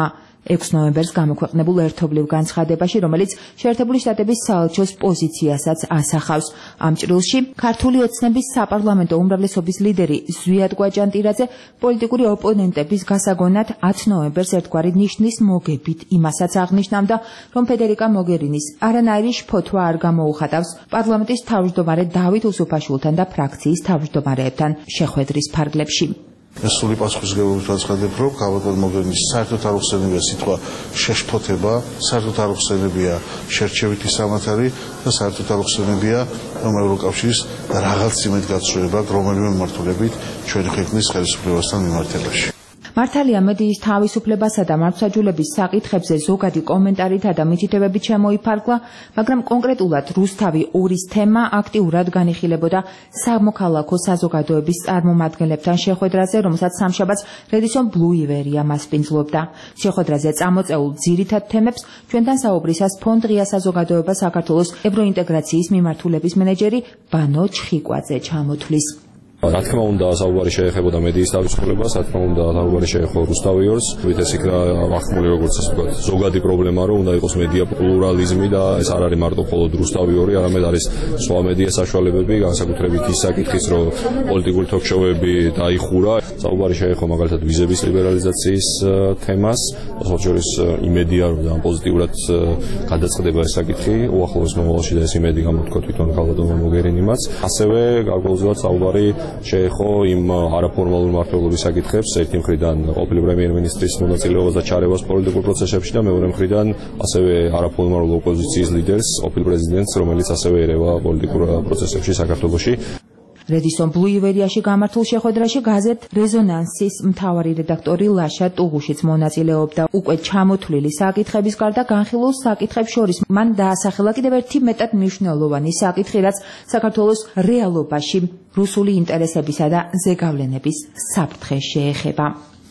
[SPEAKER 15] ექვსი ნოემბერს გამოქვეყნებულ ერთობლივ განცხადებაში, რომელიც შეერთებული შტატების საელჩოს პოზიციასაც ასახავს. ამ ჭრილში ქართული ოცნების საპარლამენტო უმრავლესობის ლიდერი ზვიად კვაჭანტირაძე პოლიტიკური ოპონენტების გასაგონად ათი ნოემბერს ერთგვარი ნიშნის მოგებით იმასაც აღნიშნავდა, რომ ფედერიკა მოგერინის არანაირი შფოთვა არ გამოუხატავს პარლამენტის თავმჯდომარე დავით უსუფაშვილთან და ფრაქციის თავმჯდომარეებთან შეხვედრის ფარგლებში.
[SPEAKER 4] სრული პასუხისმგებლობით ვაცხადებ, რომ ქალბატონ მოგერინის საერთოდ არ უხსენებია სიტყვა შეშფოთება, საერთოდ არ უხსენებია შერჩევითი სამართალი და საერთოდ არ უხსენებია რომ ევროკავშირის რაღაც იმედ გაცვლება რომელიმე მიმართულებით ჩვენი ქვეყნის ხელისუფლებასთან მიმართებაში.
[SPEAKER 15] მართალია მედიის თავისუფლებასა და მართლმსაჯულების საკითხებზე ზოგადი კომენტარითა და მითითებებით შემოიფარგლა, მაგრამ კონკრეტულად რუსთავი ორის თემა აქტიურად განიხილებოდა სამოქალაქო საზოგადოების წარმომადგენლებთან შეხვედრაზე, რომელსაც სამშაბათს რედისონ ბლუ ივერია მასპინძლობდა. შეხვედრაზე წამოწეულ ძირითად თემებს ჩვენთან საუბრისას ფონდ ღია საზოგადოება საქართველოს ევროინტეგრაციის მიმართულების მენეჯერი ბანო ჩხიკვაძე ჩამოთვლის.
[SPEAKER 22] რა თქმა უნდა, საუბარი შეეხებოდა მედიის თავისუფლებას, რა თქმა უნდა, საუბარი შეეხო რუსთავი ორს, ვით ეს იქნა ახმული როგორც ასე ვთქვათ, ზოგადი პრობლემა, რომ უნდა იყოს მედია პლურალიზმი და ეს არ არის მარტო მხოლოდ რუსთავი ორი, არამედ არის სხვა მედია საშუალებები, განსაკუთრებით ის საკითხის, რომ პოლიტიკური თოქ-შოუები დაიხურა. საუბარი შეეხო მაგალითად ვიზების ლიბერალიზაციის თემას, ოღონდ შორის იმედია, რომ ძალიან პოზიტიურად გადაწყდება ეს საკითხი, უახლოეს მომავალში და ეს იმედი გამოთქვა თვითონ ქალბატონ მოგერინიმაც. ასევე გარკვეულწილად საუბარი შეეხო იმ არაფორმალურ მმართველობის საკითხებს, ერთი მხრიდან ყოფილი პრემიერ-მინისტრის მონაწილეობას და ჩარევას პოლიტიკურ პროცესებში და მეორე მხრიდან ასევე არაფორმალურ ოპოზიციის ლიდერს, ყოფილ პრეზიდენტს, რომელიც ასევე ერევა პოლიტიკურ პროცესებში საქართველოში.
[SPEAKER 15] რედისონ ბლუ ივერიაში გამართულ შეხვედრაში გაზეთ რეზონანსის მთავარი რედაქტორი ლაშა ტუღუშიც მონაწილეობდა. უკვე ჩამოთვლილი საკითხების გარდა განხილულ საკითხებს შორის მან დაასახელა კიდევ ერთი მეტად მნიშვნელოვანი საკითხი, რაც საქართველოს რეალობაში რუსული ინტერესებისა და ზეგავლენების საფრთხეს შეეხება.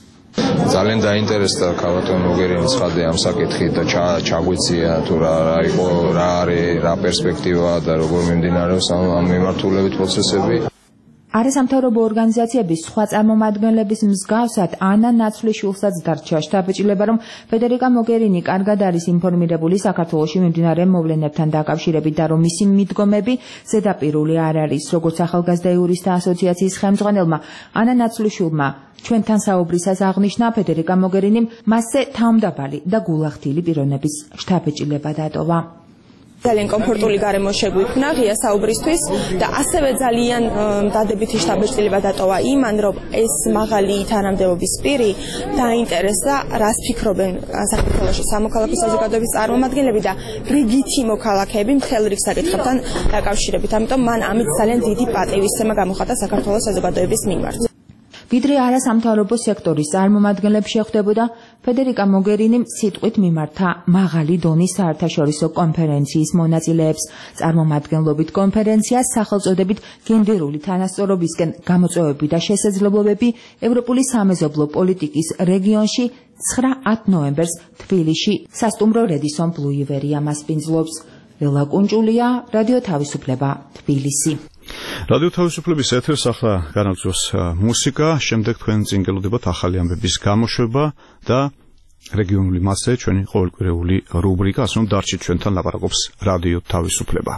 [SPEAKER 23] ძალიან დაინტერესდა ქალბატონ მოგერინის ხალხი ამ საკითხით და ჩაგვიწია თუ რა იყო, რა არის, რა პერსპექტივა და როგორ მიმდინარეობს ამ მიმართულებით პროცესები.
[SPEAKER 15] არასამთავრობო ორგანიზაციების სხვა წარმომადგენლების მსგავსად ანა ნაცვლიშვილსაც დარჩა შთაბეჭდილება, რომ ფედერიკა მოგერინი კარგად არის ინფორმირებული საქართველოში მიმდინარე მოვლენებთან დაკავშირებით და რომ მისი მიდგომები ზედაპირული არ არის. როგორც ახალგაზრდა იურისტთა ასოციაციის ხელმძღვანელმა ანა ნაცვლიშვილმა ჩვენთან საუბრისას აღნიშნა, ფედერიკა მოგერინიმ მასზე თავმდაბალი და გულახდილი პიროვნების შთაბეჭდილება დატოვა.
[SPEAKER 16] ძალიან კომფორტული გარემო შეგვიქმნა ღია საუბრისთვის და ასევე ძალიან დადებითი შთაბეჭდილება დატოვა იმან, რომ ეს მაღალი თანამდებობის პირი დაინტერესდა, რას ფიქრობენ საქართველოში სამოქალაქო საზოგადოების წარმომადგენლები და რიგითი მოქალაქეები მთელ რიგ საკითხებთან დაკავშირებით. ამიტომ მან ამით ძალიან დიდი პატივისცემა გამოხატა საქართველოს საზოგადოების მიმართ.
[SPEAKER 15] ვიდრე არასამთავრობო სექტორის წარმომადგენლებს შეხვდებოდა, ფედერიკა მოგერინიმ სიტყვით მიმართა მაღალი დონის საერთაშორისო კონფერენციის მონაწილეებს. წარმომადგენლობით კონფერენციას სახელწოდებით გენდერული თანასწორობისკენ გამოწვევები და შესაძლებლობები ევროპული სამეზობლო პოლიტიკის რეგიონში ცხრა ათი ნოემბერს თბილისში სასტუმრო რედისონ ბლუ ივერია მასპინძლობს. ელა კუნჭულია, რადიო თავისუფლება, თბილისი.
[SPEAKER 6] რადიო თავისუფლების ეთერს ახლა განაგზავს მუსიკა, შემდეგ თქვენ წინ გელოდებათ ახალი ამბების გამოშვება და რეგიონული მასზე ჩვენი ყოველკვირეული რუბრიკა, ასე რომ დარჩით ჩვენთან, ლაპარაკობს რადიო თავისუფლება.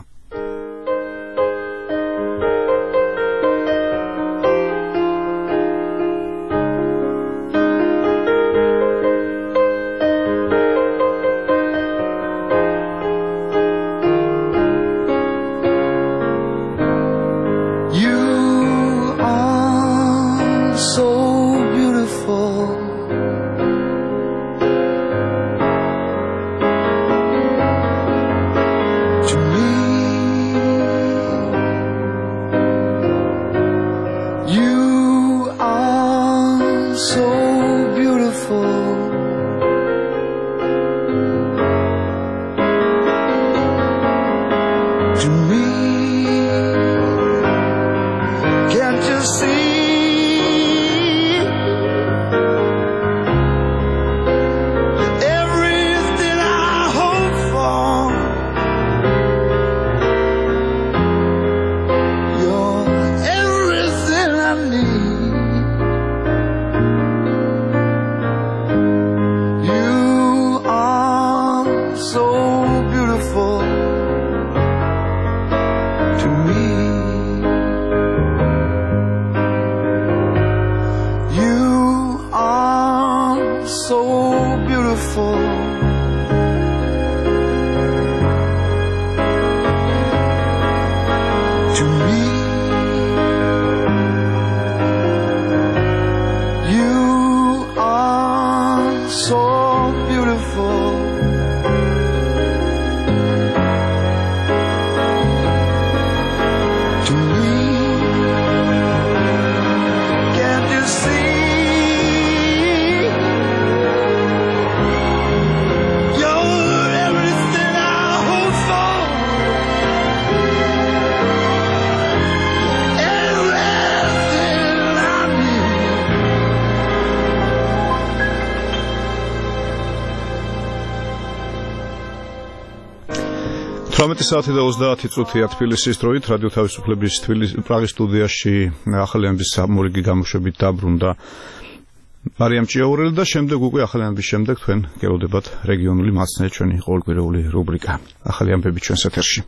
[SPEAKER 24] You
[SPEAKER 6] ოცდამეტი საათი და ოცდაათი წუთია თბილისის დროით რადიო თავისუფლების თბილისის პრაღის სტუდიაში ახალი ამბის მორიგი გამოშვებით დაბრუნდა მარიამ ჭიაურელი და შემდეგ უკვე ახალი ამბის შემდეგ თქვენ გელოდებათ რეგიონული მაცნე ჩვენი ყოველკვირეული რუბრიკა ახალი ამბები ჩვენს ეთერში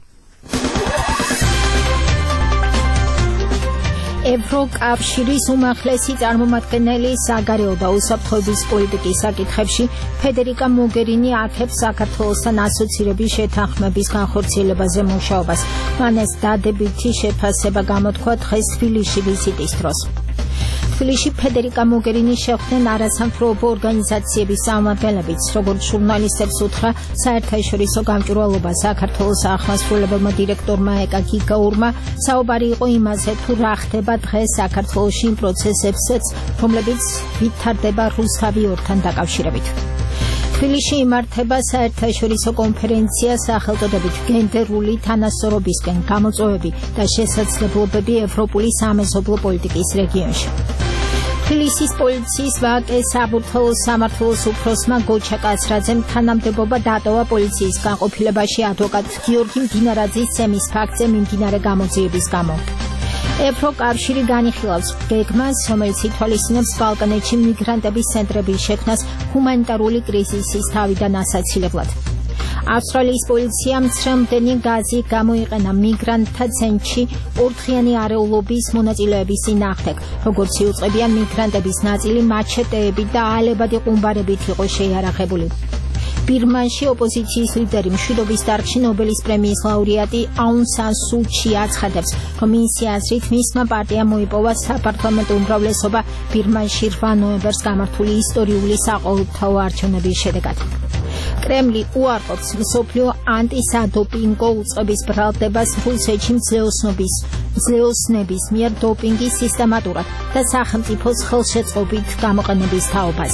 [SPEAKER 2] ევროკავშირის უმაღლესი წარმომადგენელი საგარეო და უსაფრთხოების პოლიტიკის საკითხებში ფედერიკა მოგერინი აქებს საქართველოსთან ასოცირების შეთანხმების განხორციელებაზე მუშაობას. მან ეს დადებითი შეფასება გამოთქვა დღეს თბილისში ვიზიტის დროს. თბილისში ფედერიკა მოგერინი შეხვდნენ არასამთავრობო ორგანიზაციების წარმომადგენლებიც, როგორც ჟურნალისტებს უთხრა საერთაშორისო გამჭვირვალობა საქართველოს აღმასრულებელმა დირექტორმა ეკა გიგაურმა, საუბარი იყო იმაზე, თუ რა ხდება დღეს საქართველოში იმ პროცესებსაც, რომლებიც ვითარდება რუსთავი ორთან დაკავშირებით. თბილისში იმართება საერთაშორისო კონფერენცია სახელწოდებით გენდერული თანასწორობისკენ გამოწვევები და შესაძლებლობები ევროპული სამეზობლო პოლიტიკის რეგიონში. თბილისის პოლიციის ვაკე საბურთალოს სამმართველოს უფროსმა გოჩა კაცრაძემ თანამდებობა დატოვა პოლიციის განყოფილებაში ადვოკატ გიორგი მდინარაძის ცემის ფაქტზე მიმდინარე გამოძიების გამო. ევროკავშირი განიხილავს გეგმას, რომელიც ითვალისწინებს ბალკანეთში მიგრანტების ცენტრების შექმნას ჰუმანიტარული კრიზისის თავიდან ასაცილებლად. ავსტრალიის პოლიციამ ცრემლდენი გაზი გამოიყენა მიგრანტთა ცენტრში ორდღიანი არეულობის მონაწილეების წინააღმდეგ, როგორც იუწყებიან მიგრანტების ნაწილი მაჩეტეებით და ალებადი ყუმბარებით იყო შეიარაღებული. ბირმანში ოპოზიციის ლიდერი მშვიდობის დარგში ნობელის პრემიის ლაურეატი აუნ სან სუ ჩი აცხადებს, რომ მისი აზრით მისმა პარტიამ მოიპოვა საპარლამენტო უმრავლესობა ბირმანში რვა ნოემბერს გამართული ისტორიული საყოველთაო არჩევნების შედეგად. კრემლი უარყოფს მსოფლიო ანტისადოპინგო უწყების ბრალდებას რუსეთში მძლეოსნობის მძლეოსნების მიერ დოპინგის სისტემატურად და სახელმწიფოს ხელშეწყობით გამოყენების თაობას.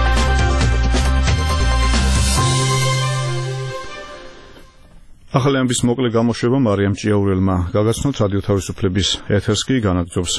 [SPEAKER 6] ახალი ამბის მოკლე გამოშვება მარიამ ჭიაურელმა გაგაცნოთ რადიო თავისუფლების ეთერს კი განაგრძობს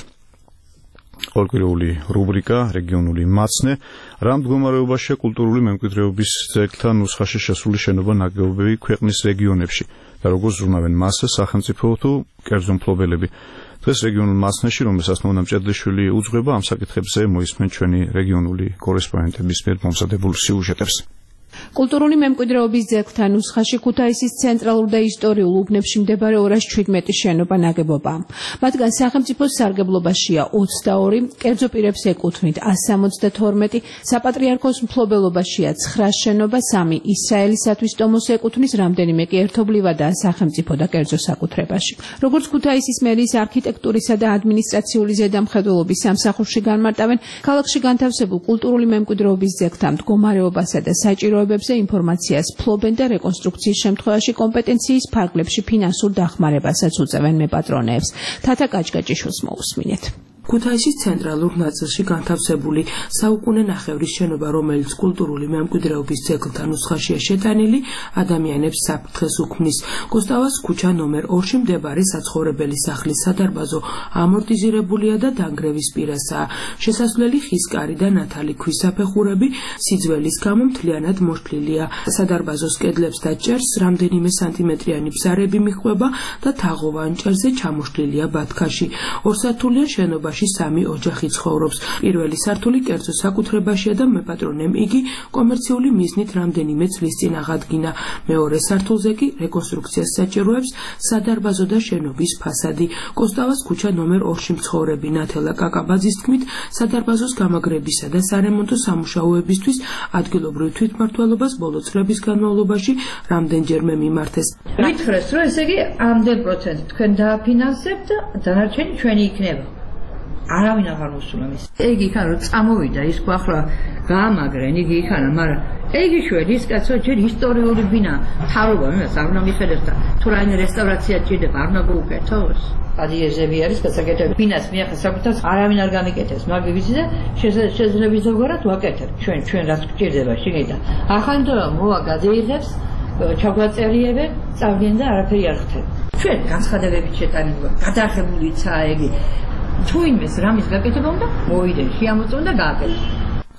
[SPEAKER 6] ყოველკვირეული რუბრიკა რეგიონული მაცნე რა მდგომარეობაშია კულტურული მემკვიდრეობის ძეგლთა ნუსხაში შესული შენობა ნაგებობები ქვეყნის რეგიონებში და როგორ ზრუნავენ მას სახელმწიფო თუ კერძო მფლობელები დღეს რეგიონულ მაცნეში რომელსაც ნონა მჭედლიშვილი უძღვება ამ საკითხებზე მოისმენ ჩვენი რეგიონული კორესპონდენტების მიერ მომზადებულ სიუჟეტებს
[SPEAKER 5] კულტურული მემკვიდრეობის ძეგლთა ნუსხაში ქუთაისის ცენტრალურ და ისტორიულ უბნებში მდებარე ორას შვიდმეტი შენობა ნაგებობაა. მათგან სახელმწიფოს სარგებლობაშია ოცდაორი, კერძო პირებს ეკუთვნით ასი სამოცდათორმეტი, საპატრიარქოს მფლობელობაშია ცხრა შენობა, სამი ისრაელისათვის ტომოს ეკუთვნის, რამდენიმე კი ერთობლივადაა სახელმწიფო და კერძო საკუთრებაში. როგორც ქუთაისის მერიის არქიტექტურისა და ადმინისტრაციული ზედამხედველობის სამსახურში განმარტავენ, ქალაქში განთავსებულ კულტურული მემკვიდრეობის ძეგლთა მდგომარეობასა და საჭიროებებს ინფორმაციას ფლობენ და რეკონსტრუქციის შემთხვევაში კომპეტენციის ფარგლებში ფინანსურ დახმარებასაც უწევენ მეპატრონეებს. თათა კაჭკაჭიშვილს მოусმინეთ.
[SPEAKER 7] ქუთაისის ცენტრალურ ნაწილში განთავსებული საუკუნე ნახევრის შენობა, რომელიც კულტურული მემკვიდრეობის ძეგლთა ნუსხაშია შეტანილი, ადამიანებს საფრთხეს უქმნის. კოსტავას ქუჩა ნომერ ორში მდებარე საცხოვრებელი სახლის სადარბაზო ამორტიზირებულია და დანგრევის პირასაა. შესასვლელი ხის კარი და ნათალი ქვის საფეხურები სიძველის გამო მთლიანად მოშლილია. სადარბაზოს კედლებს და ჭერს რამდენიმე სანტიმეტრიანი ბზარები მიჰყვება და თაღოვან ჭერზე ჩამოშლილია ბათქაში. ორსართულიან შენობაში სამი ოჯახი ცხოვრობს. პირველი სართული კერძო საკუთრებაშია და მეპატრონემ იგი კომერციული მიზნით რამდენიმე წლის წინ აღადგინა. მეორე სართულზე კი რეკონსტრუქციას საჭიროებს სადარბაზო და შენობის ფასადი. კოსტავას ქუჩა ნომერ ორში მცხოვრები ნათელა კაკაბაძის თქმით, სადარბაზოს გამაგრებისა და სარემონტო სამუშაოებისთვის ადგილობრივ თვითმმართველობას ბოლო წლების განმავლობაში რამდენჯერმე მიმართეს.
[SPEAKER 24] ვითხრეს, რომ ესე იგი ამდენ პროცენტ თქვენ დააფინანსებთ და დანარჩენი ჩვენი იქნება. არავინ აღარ მოსულა მის. იგი იქან რომ წამოვიდა ის ხო ახლა გაამაგრენ იგი იქანა, მაგრამ იგი შვედი ის კაცო ჯერ ისტორიული ბინა თავობა იმას არ უნდა მიხედოს და თუ რაიმე რესტავრაცია ჭირდება არ უნდა გაუკეთოს. ადიეზები არის გასაკეთებელი. ბინას მიახა საკუთავს არავინ არ გამიკეთებს, მაგრამ ვიცი და შეიძლება ზოგადად ვაკეთებ. ჩვენ ჩვენ რაც გჭირდება შეგედა. ახლა მოვა გადაიღებს ჩაგვაწერიებენ, წავლიან და არაფერი არ ხდება. ჩვენ განცხადებებით შეტანილი ვარ. გადაღებულიცაა იგი. თუ იმეს რამის გაკეთება უნდა მოიდენ, შეამოწონ და გააკეთო.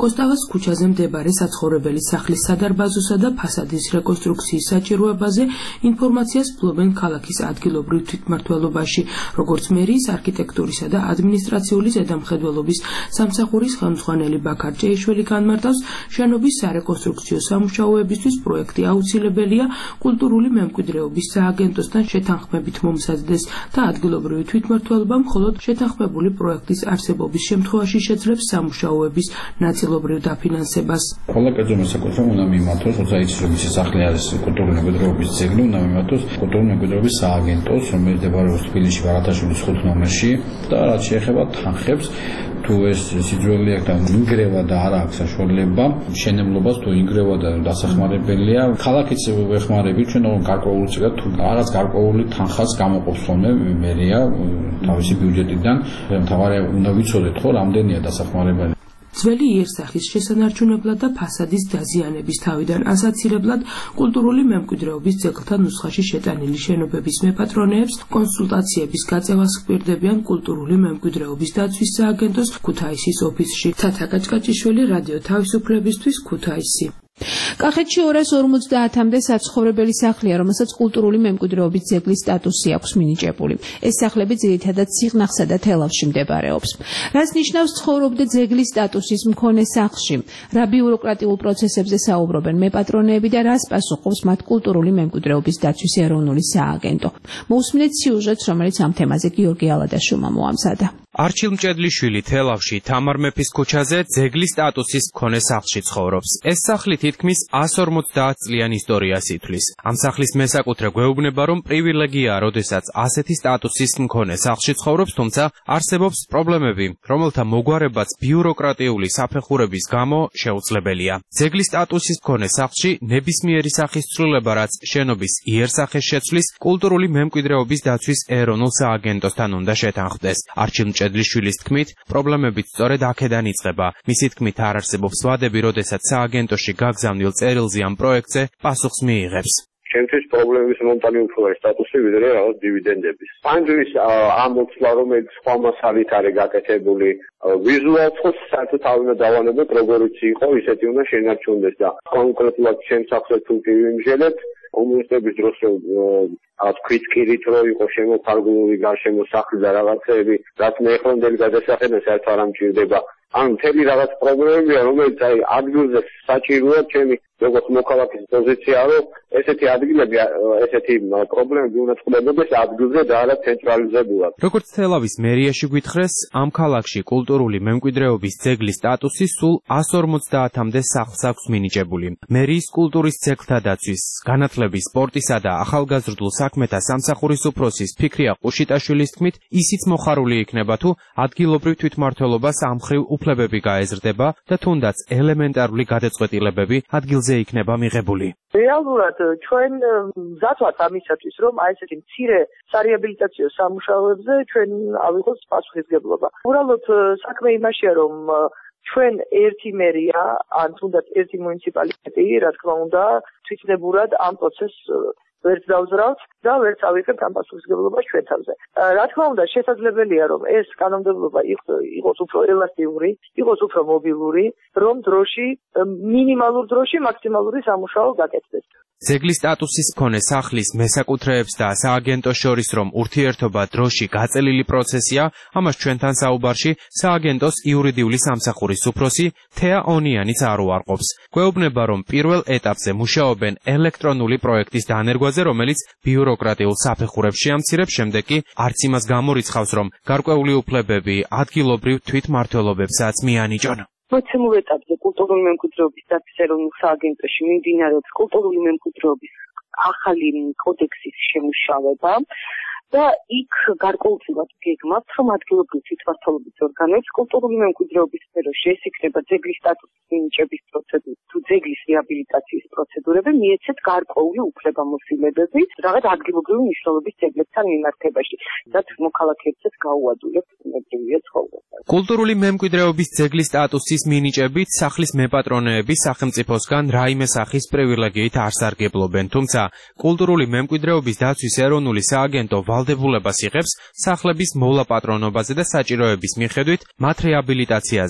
[SPEAKER 7] კოსტავას ქუჩაზე მდებარე საცხოვრებელი სახლის სადარბაზოსა და ფასადის რეკონსტრუქციის საჭიროებაზე ინფორმაციას ფლობენ ქალაქის ადგილობრივ თვითმმართველობაში, როგორც მერიის არქიტექტურისა და ადმინისტრაციული ზედამხედველობის სამსახურის ხელმძღვანელი ბაქარ ჭეიშვილი განმარტავს, შენობის სარეკონსტრუქციო სამუშაოებისთვის პროექტი აუცილებელია კულტურული მემკვიდრეობის სააგენტოსთან შეთანხმებით მომზადდეს და ადგილობრივი თვითმმართველობა მხოლოდ შეთანხმებული პროექტის არსებობის შემთხვევაში შეძლებს სამუშაოების ნაწილობრივ დაფინანსებას.
[SPEAKER 10] ყველა კერძო მესაკუთრება უნდა მიმართოს, როცა იცის რომ მისი სახლი არის კულტურული მემკვიდრეობის ძეგლი, უნდა მიმართოს კულტურული მემკვიდრეობის სააგენტოს, რომელიც მდებარეობს თბილისში ბარათაშვილის ხუთ ნომერში და რაც შეეხება თანხებს, თუ ეს სიძველე აქვს და ინგრევა და არ აქვს საშუალება შენებლობას თუ ინგრევა და დასახმარებელია ქალაქიც ვეხმარებით ჩვენ გარკვეული წიგა თუ რაღაც გარკვეული თანხას გამოყოფს ხოლმე მერია თავისი ბიუჯეტიდან მთავარი უნდა ვიცოდეთ ხო რამდენია დასახმარებელი
[SPEAKER 7] ძველი იერსახის შესანარჩუნებლად და ფასადის დაზიანების თავიდან ასაცილებლად კულტურული მემკვიდრეობის ძეგლთა ნუსხაში შეტანილი შენობების მეპატრონეებს კონსულტაციების გაწევას ჰპირდებიან კულტურული მემკვიდრეობის დაცვის სააგენტოს ქუთაისის ოფისში. თათა კაჭკაჭიშვილი, რადიო თავისუფლებისთვის, ქუთაისი.
[SPEAKER 5] კახეთში ორას ორმოცდაათამდე საცხოვრებელი სახლია, რომელსაც კულტურული მემკვიდრეობის ძეგლის სტატუსი აქვს მინიჭებული. ეს სახლები ძირითადად სიღნაღსა და თელავში მდებარეობს. რაც ნიშნავს ცხოვრობდე ძეგლის სტატუსის მქონე სახლში, რა ბიუროკრატიულ პროცესებზე საუბრობენ მეპატრონეები და რას პასუხობს მათ კულტურული მემკვიდრეობის დაცვის ეროვნული სააგენტო. მოусმინეთ სიუჟეტს, რომელიც ამ თემაზე გიორგი ალადაშვილმა მოამზადა.
[SPEAKER 11] არჩილ მჭედლიშვილი თელავში თამარ მეფის ქუჩაზე ძეგლის სტატუსის მქონე სახლში ცხოვრობს. ეს სახლი თითქმის εκατს ორმოცდაათ წლიან ისტორიას ითვლის. ამ სახლის მესაკუთრე გვეუბნება, რომ პრივილეგიაა, როდესაც ასეთი სტატუსის მქონე სახლში ცხოვრობს, თუმცა არსებობს პრობლემები, რომელთა მოგვარებაც ბიუროკრატიული საფეხურების გამო შეუძლებელია. ძეგლის სტატუსის მქონე სახლში ნებისმიერი სახის ცვლილება, რაც შენობის იერსახეს შეცვლის, კულტურული მემკვიდრეობის დაცვის ეროვნულ სააგენტოსთან უნდა შეთანხმდეს. არჩილ მჭედლიშვილის თქმით, პრობლემებიც სწორედ აქედან იწყება. მისი თქმით, არ არსებობს ვადები, როდესაც სააგენტოში გაგზავნილ წერილზე ამ პროექტზე პასუხს მიიღებს.
[SPEAKER 17] ჩემთვის პრობლემების მომტანი უფრო არის სტატუსი, ვიდრე რაღაც დივიდენდების. პანჯრის ამ მოცლა, რომელიც სხვა მასალით არის გაკეთებული, ვიზუალს ხო საერთოდ არ უნდა დავანებოთ, როგორიც იყო, ისეთი უნდა შენარჩუნდეს და კონკრეტულად ჩემს სახლს თუ ვიმჟელებ, კომუნისტების დროს რაღაც ქვიტკირით რო იყო შემოფარგლული გარშემო სახლი და რაღაცეები, რაც მეხრონდელი გადასახედა საერთოდ არ ამჭირდება. ან მთელი რაღაც პრობლემებია, რომელიც აი ადგილზე საჭიროა ჩემი როგორც მოქალაქის პოზიცია, რომ ესეთი ადგილები, ესეთი პრობლემები უნდა წყდებოდეს ადგილზე და არა ცენტრალიზებულად.
[SPEAKER 11] როგორც თელავის მერიაში გვითხრეს, ამ ქალაქში კულტურული მემკვიდრეობის ძეგლის სტატუსი სულ εκατს ორმოცდაათამდე სახლს აქვს მინიჭებული. მერიის კულტურის ძეგლთა დაცვის, განათლების, სპორტისა და ახალგაზრდულ საქმეთა სამსახურის უფროსის ფიქრია ყუშიტაშვილის თქმით, ისიც მოხარული იქნება თუ ადგილობრივ თვითმმართველობას ამ მხრივ უფლებები გაეზრდება და თუნდაც ელემენტარული გადაწყვეტილებები ადგილზე იქნება მიღებული.
[SPEAKER 12] რეალურად ჩვენ მზად ვართ ამისათვის, რომ აი ესეთი მცირე სარეაბილიტაციო სამუშაოებზე ჩვენ ავიღოთ პასუხისგებლობა. უბრალოდ საქმე იმაშია, რომ ჩვენ ერთი მერია, ან თუნდაც ერთი მუნიციპალიტეტი, რა თქმა უნდა, თვითნებურად ამ პროცესს ვერც დავზრავთ და ვერც ავიღებთ ამ პასუხისგებლობას ჩვენ თავზე. რა თქმა უნდა, შესაძლებელია, რომ ეს კანონმდებლობა იყოს უფრო ელასტიური, იყოს უფრო მობილური, რომ დროში, მინიმალურ დროში მაქსიმალური სამუშაო გაკეთდეს.
[SPEAKER 11] ძეგლის სტატუსის მქონე სახლის მესაკუთრეებს და სააგენტოს შორის რომ ურთიერთობა დროში გაწელილი პროცესია, ამას ჩვენთან საუბარში სააგენტოს იურიდიული სამსახურის უფროსი თეა ონიანიც არ უარყოფს. გვეუბნება, რომ პირველ ეტაპზე მუშაობენ ელექტრონული პროექტის დანერგვაზე, რომელიც ბიუროკრატიულ საფეხურებს შეამცირებს, შემდეგ კი არც იმას გამორიცხავს, რომ გარკვეული უფლებები ადგილობრივ თვითმმართველობებსაც მიანიჭონ.
[SPEAKER 12] მოცემულ ეტაპზე კულტურული მემკვიდრეობის დაცვის ეროვნულ სააგენტოში მიმდინარეობს კულტურული მემკვიდრეობის ახალი კოდექსის შემუშავება და იქ გარკვეულწილად გეგმავთ, რომ ადგილობრივ თვითმმართველობის ორგანოებს კულტურული მემკვიდრეობის სფეროში ეს იქნება ძეგლის სტატუსის მინიჭების პროცედურა თუ ძეგლის რეაბილიტაციის პროცედურები მიეცეთ გარკვეული უფლებამოსილებები რაღაც ადგილობრივი მნიშვნელობის ძეგლებთან მიმართებაში, რაც მოქალაქეებსაც გაუადვილებს მემკვიდრეობის ცხოვრება.
[SPEAKER 11] კულტურული მემკვიდრეობის ძეგლის სტატუსის მინიჭებით სახლის მეპატრონეები სახელმწიფოსგან რაიმე სახის პრივილეგიით არ სარგებლობენ, თუმცა კულტურული მემკვიდრეობის დაცვის ეროვნული სააგენტო ვალდებულებას იღებს სახლების მოვლა პატრონობაზე და საჭიროების მიხედვით მათ რეაბილიტაციაზე.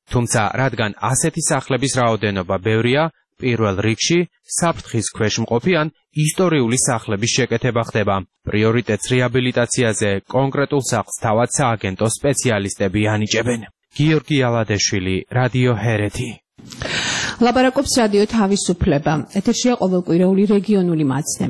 [SPEAKER 11] თუმცა რადგან ასეთი სახლების რაოდენობა ბევრია, პირველ რიგში საფრთხის ქვეშ მყოფი ან ისტორიული სახლების შეკეთება ხდება. პრიორიტეტს რეაბილიტაციაზე კონკრეტულ სახლს თავად სააგენტო სპეციალისტები ანიჭებენ. გიორგი ალადეშვილი, რადიო ჰერეთი.
[SPEAKER 5] ლაპარაკობს რადიო თავისუფლება. ეთერშია ყოველკვირეული რეგიონული მაცნე.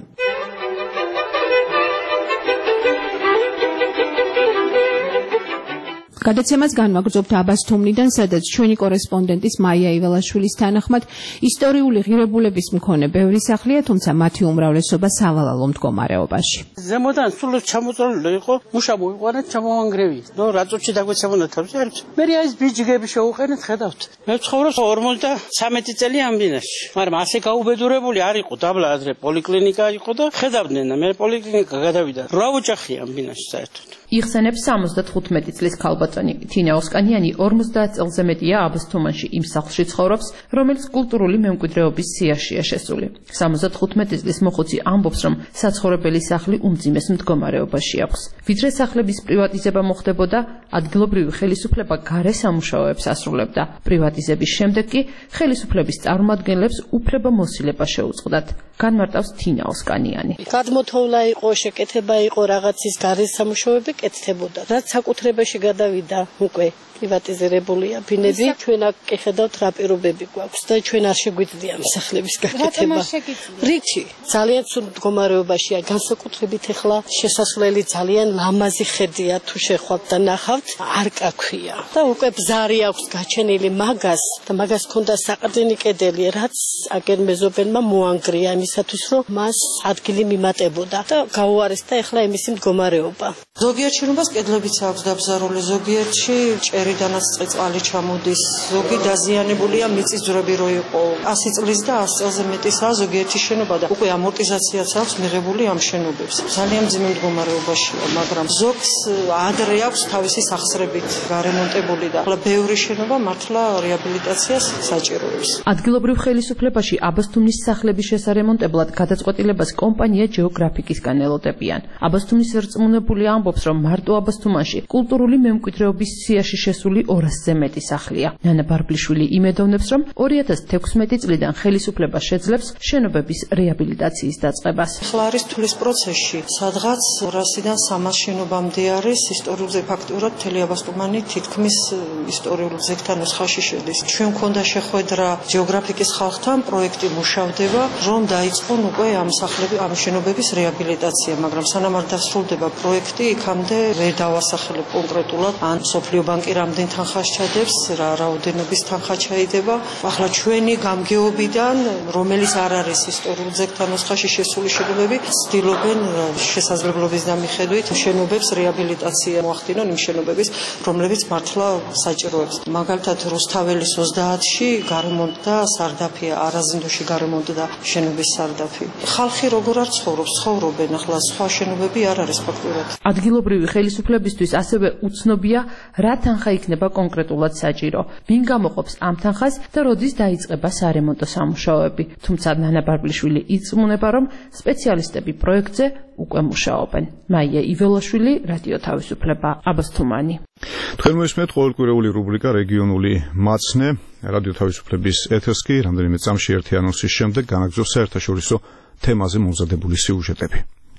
[SPEAKER 5] გადაცემას განვაგრძობთ აბასთუმნიდან, სადაც ჩვენი კორესპონდენტის მაია იველაშვილის თანახმად ისტორიული ღირებულების მქონე ბევრი სახლია, თუმცა მათი უმრავლესობა სავალალო მდგომარეობაში.
[SPEAKER 8] ზემოდან სულ ჩამოწოლილი იყო, მუშა მოიყვანეთ, ჩამოვანგრევი. ნუ რა წუთში დაგვეცემოდა თავს, ერთ. მე ის ბიჯგები შევუყენეთ, ხედავთ. მე ვცხოვრობ ორმოცდამეტი წელი ამ ბინაში. მაგრამ ასე გაუბედურებული არ იყო, დაბლა ადრე პოლიკლინიკა იყო და ხედავდნენ და მე პოლიკლინიკა გადავიდა. რა ოჯახი ამ ბინაში საერთოდ.
[SPEAKER 13] იხსენებს სამოცდათხუთმეტი წლის ქალბატონი თინა ოსკანიანი ორმოცდაათ წელზე მეტია აბასთუმანში იმ სახლში ცხოვრობს, რომელიც კულტურული მემკვიდრეობის სიაშია შესული. სამოცდათხუთმეტი წლის მოხუცი ამბობს, რომ საცხოვრებელი სახლი უმძიმეს მდგომარეობაში აქვს. ვიდრე სახლების პრივატიზება მოხდებოდა, ადგილობრივი ხელისუფლება გარე სამუშაოებს ასრულებდა. პრივატიზების შემდეგ კი ხელისუფლების წარმომადგენლებს უფლებამოსილება შეუწყდათ. განმარტავს თინა ოსკანიანი.
[SPEAKER 8] გადმოთოვლა იყო, შეკეთება იყო, რაღაცის გარე სამუშაოები კეთდებოდა. რაც საკუთრებაში გადავიდა უკვე პრივატიზირებულია ბინები, ჩვენ აქ ხედავთ რა პირობები გვაქვს და ჩვენ არ შეგვიძლია სახლების გაკეთება. რითი? ძალიან სულ მდგომარეობაშია, განსაკუთრებით ახლა შესასვლელი ძალიან ლამაზი ხედია, თუ შეხვალთ და ნახავთ, არკა ქვია. და უკვე ბზარი აქვს გაჩენილი მაგას და მაგას ქონდა საყრდენი კედელი, რაც აგერ მეზობელმა მოანგრია იმისათვის, რომ მას ადგილი მიმატებოდა და გაუარესდა ახლა იმისი მდგომარეობა.
[SPEAKER 21] ზოგიერთ შენობას კედლებიც აქვს დაბზარული, ზოგიერთში ჭერიდანაც წყალი ჩამოდის, ზოგი დაზიანებულია, მიწისძვრები რო იყო ასი წლის და ასი წელზე მეტისაა ზოგიერთი შენობა და უკვე ამორტიზაციაც აქვს მიღებული ამ შენობებს. ძალიან მძიმე მდგომარეობაშია, მაგრამ ზოგს ადრე აქვს თავისი სახსრებით გარემონტებული და ახლა ბევრი შენობა მართლა რეაბილიტაციას საჭიროებს.
[SPEAKER 13] ადგილობრივ ხელისუფლებაში აბასთუმნის სახლების შესარემონტებლად გადაწყვეტილებას კომპანია ჯეოგრაფიკისგან ელოდებიან. აბასთუმნის ერწმუნებული ამბობს, რომ მარტო აბასთუმანში კულტურული მემკვიდრეობის სიაში შესული ორასზე მეტი სახლია. ნანა ბარბლიშვილი იმედოვნებს, რომ ორი ათას თექვსმეტი წლიდან ხელისუფლება შეძლებს შენობების რეაბილიტაციის დაწყებას.
[SPEAKER 21] ახლა არის თulis პროცესში, სადღაც ორასიდან სამას შენობამდე არის ისტორიულ ფაქტურად მთელი აბასთუმანი თითქმის ისტორიულ ძეგლთან ნუსხაში შედის. ჩვენ მქონდა შეხვედრა ჯეოგრაფიკის ხალხთან, პროექტი მუშავდება, რომ დაიწყონ უკვე ამ სახლების, ამ შენობების რეაბილიტაცია, მაგრამ სანამ არ დასრულდება პროექტი, იქამდე ვერ დავასახელებ კონკრეტულად, ან სოფლიო ბანკი რამდენ თანხას ჩადებს, რა რაოდენობის თანხა ჩაიდება. ახლა ჩვენი გამგეობიდან, რომელიც არ არის ისტორიულ ძეგლთან ნუსხაში შესული შენობები, ცდილობენ შესაძლებლობის დამიხედვით შენობებს რეაბილიტაცია მოახდინონ იმ შენობების, რომლებიც მართლა საჭიროებს. მაგალითად, რუსთაველის ოცდაათში გარემონტდა სარდაფი, არაზინდოში გარემონტდა შენობის სარდაფი. ხალხი როგორ არ ცხოვრობს, ცხოვრობენ, ახლა სხვა შენობები არ არის ფაქტურად.
[SPEAKER 13] ადგილობრივი ხელისუფლებისთვის ასევე უცნობია, რა თანხა იქნება კონკრეტულად საჭირო, ვინ გამოყოფს ამ თანხას და როდის დაიწყება სარემონტო სამუშაოები. თუმცა ნანა ბარბლიშვილი იწმუნება, რომ სპეციალისტები პროექტზე უკვე მუშაობენ. მაია იველაშვილი, რადიო თავისუფლება, აბასთუმანი.
[SPEAKER 6] თქვენ მოისმენთ ყოველკვირეული რუბრიკა რეგიონული მაცნე. რადიო თავისუფლების ეთერს კი რამდენიმე წამში ერთი ანონსის შემდეგ განაგრძობს საერთაშორისო თემაზე მომზადებული სიუჟეტები.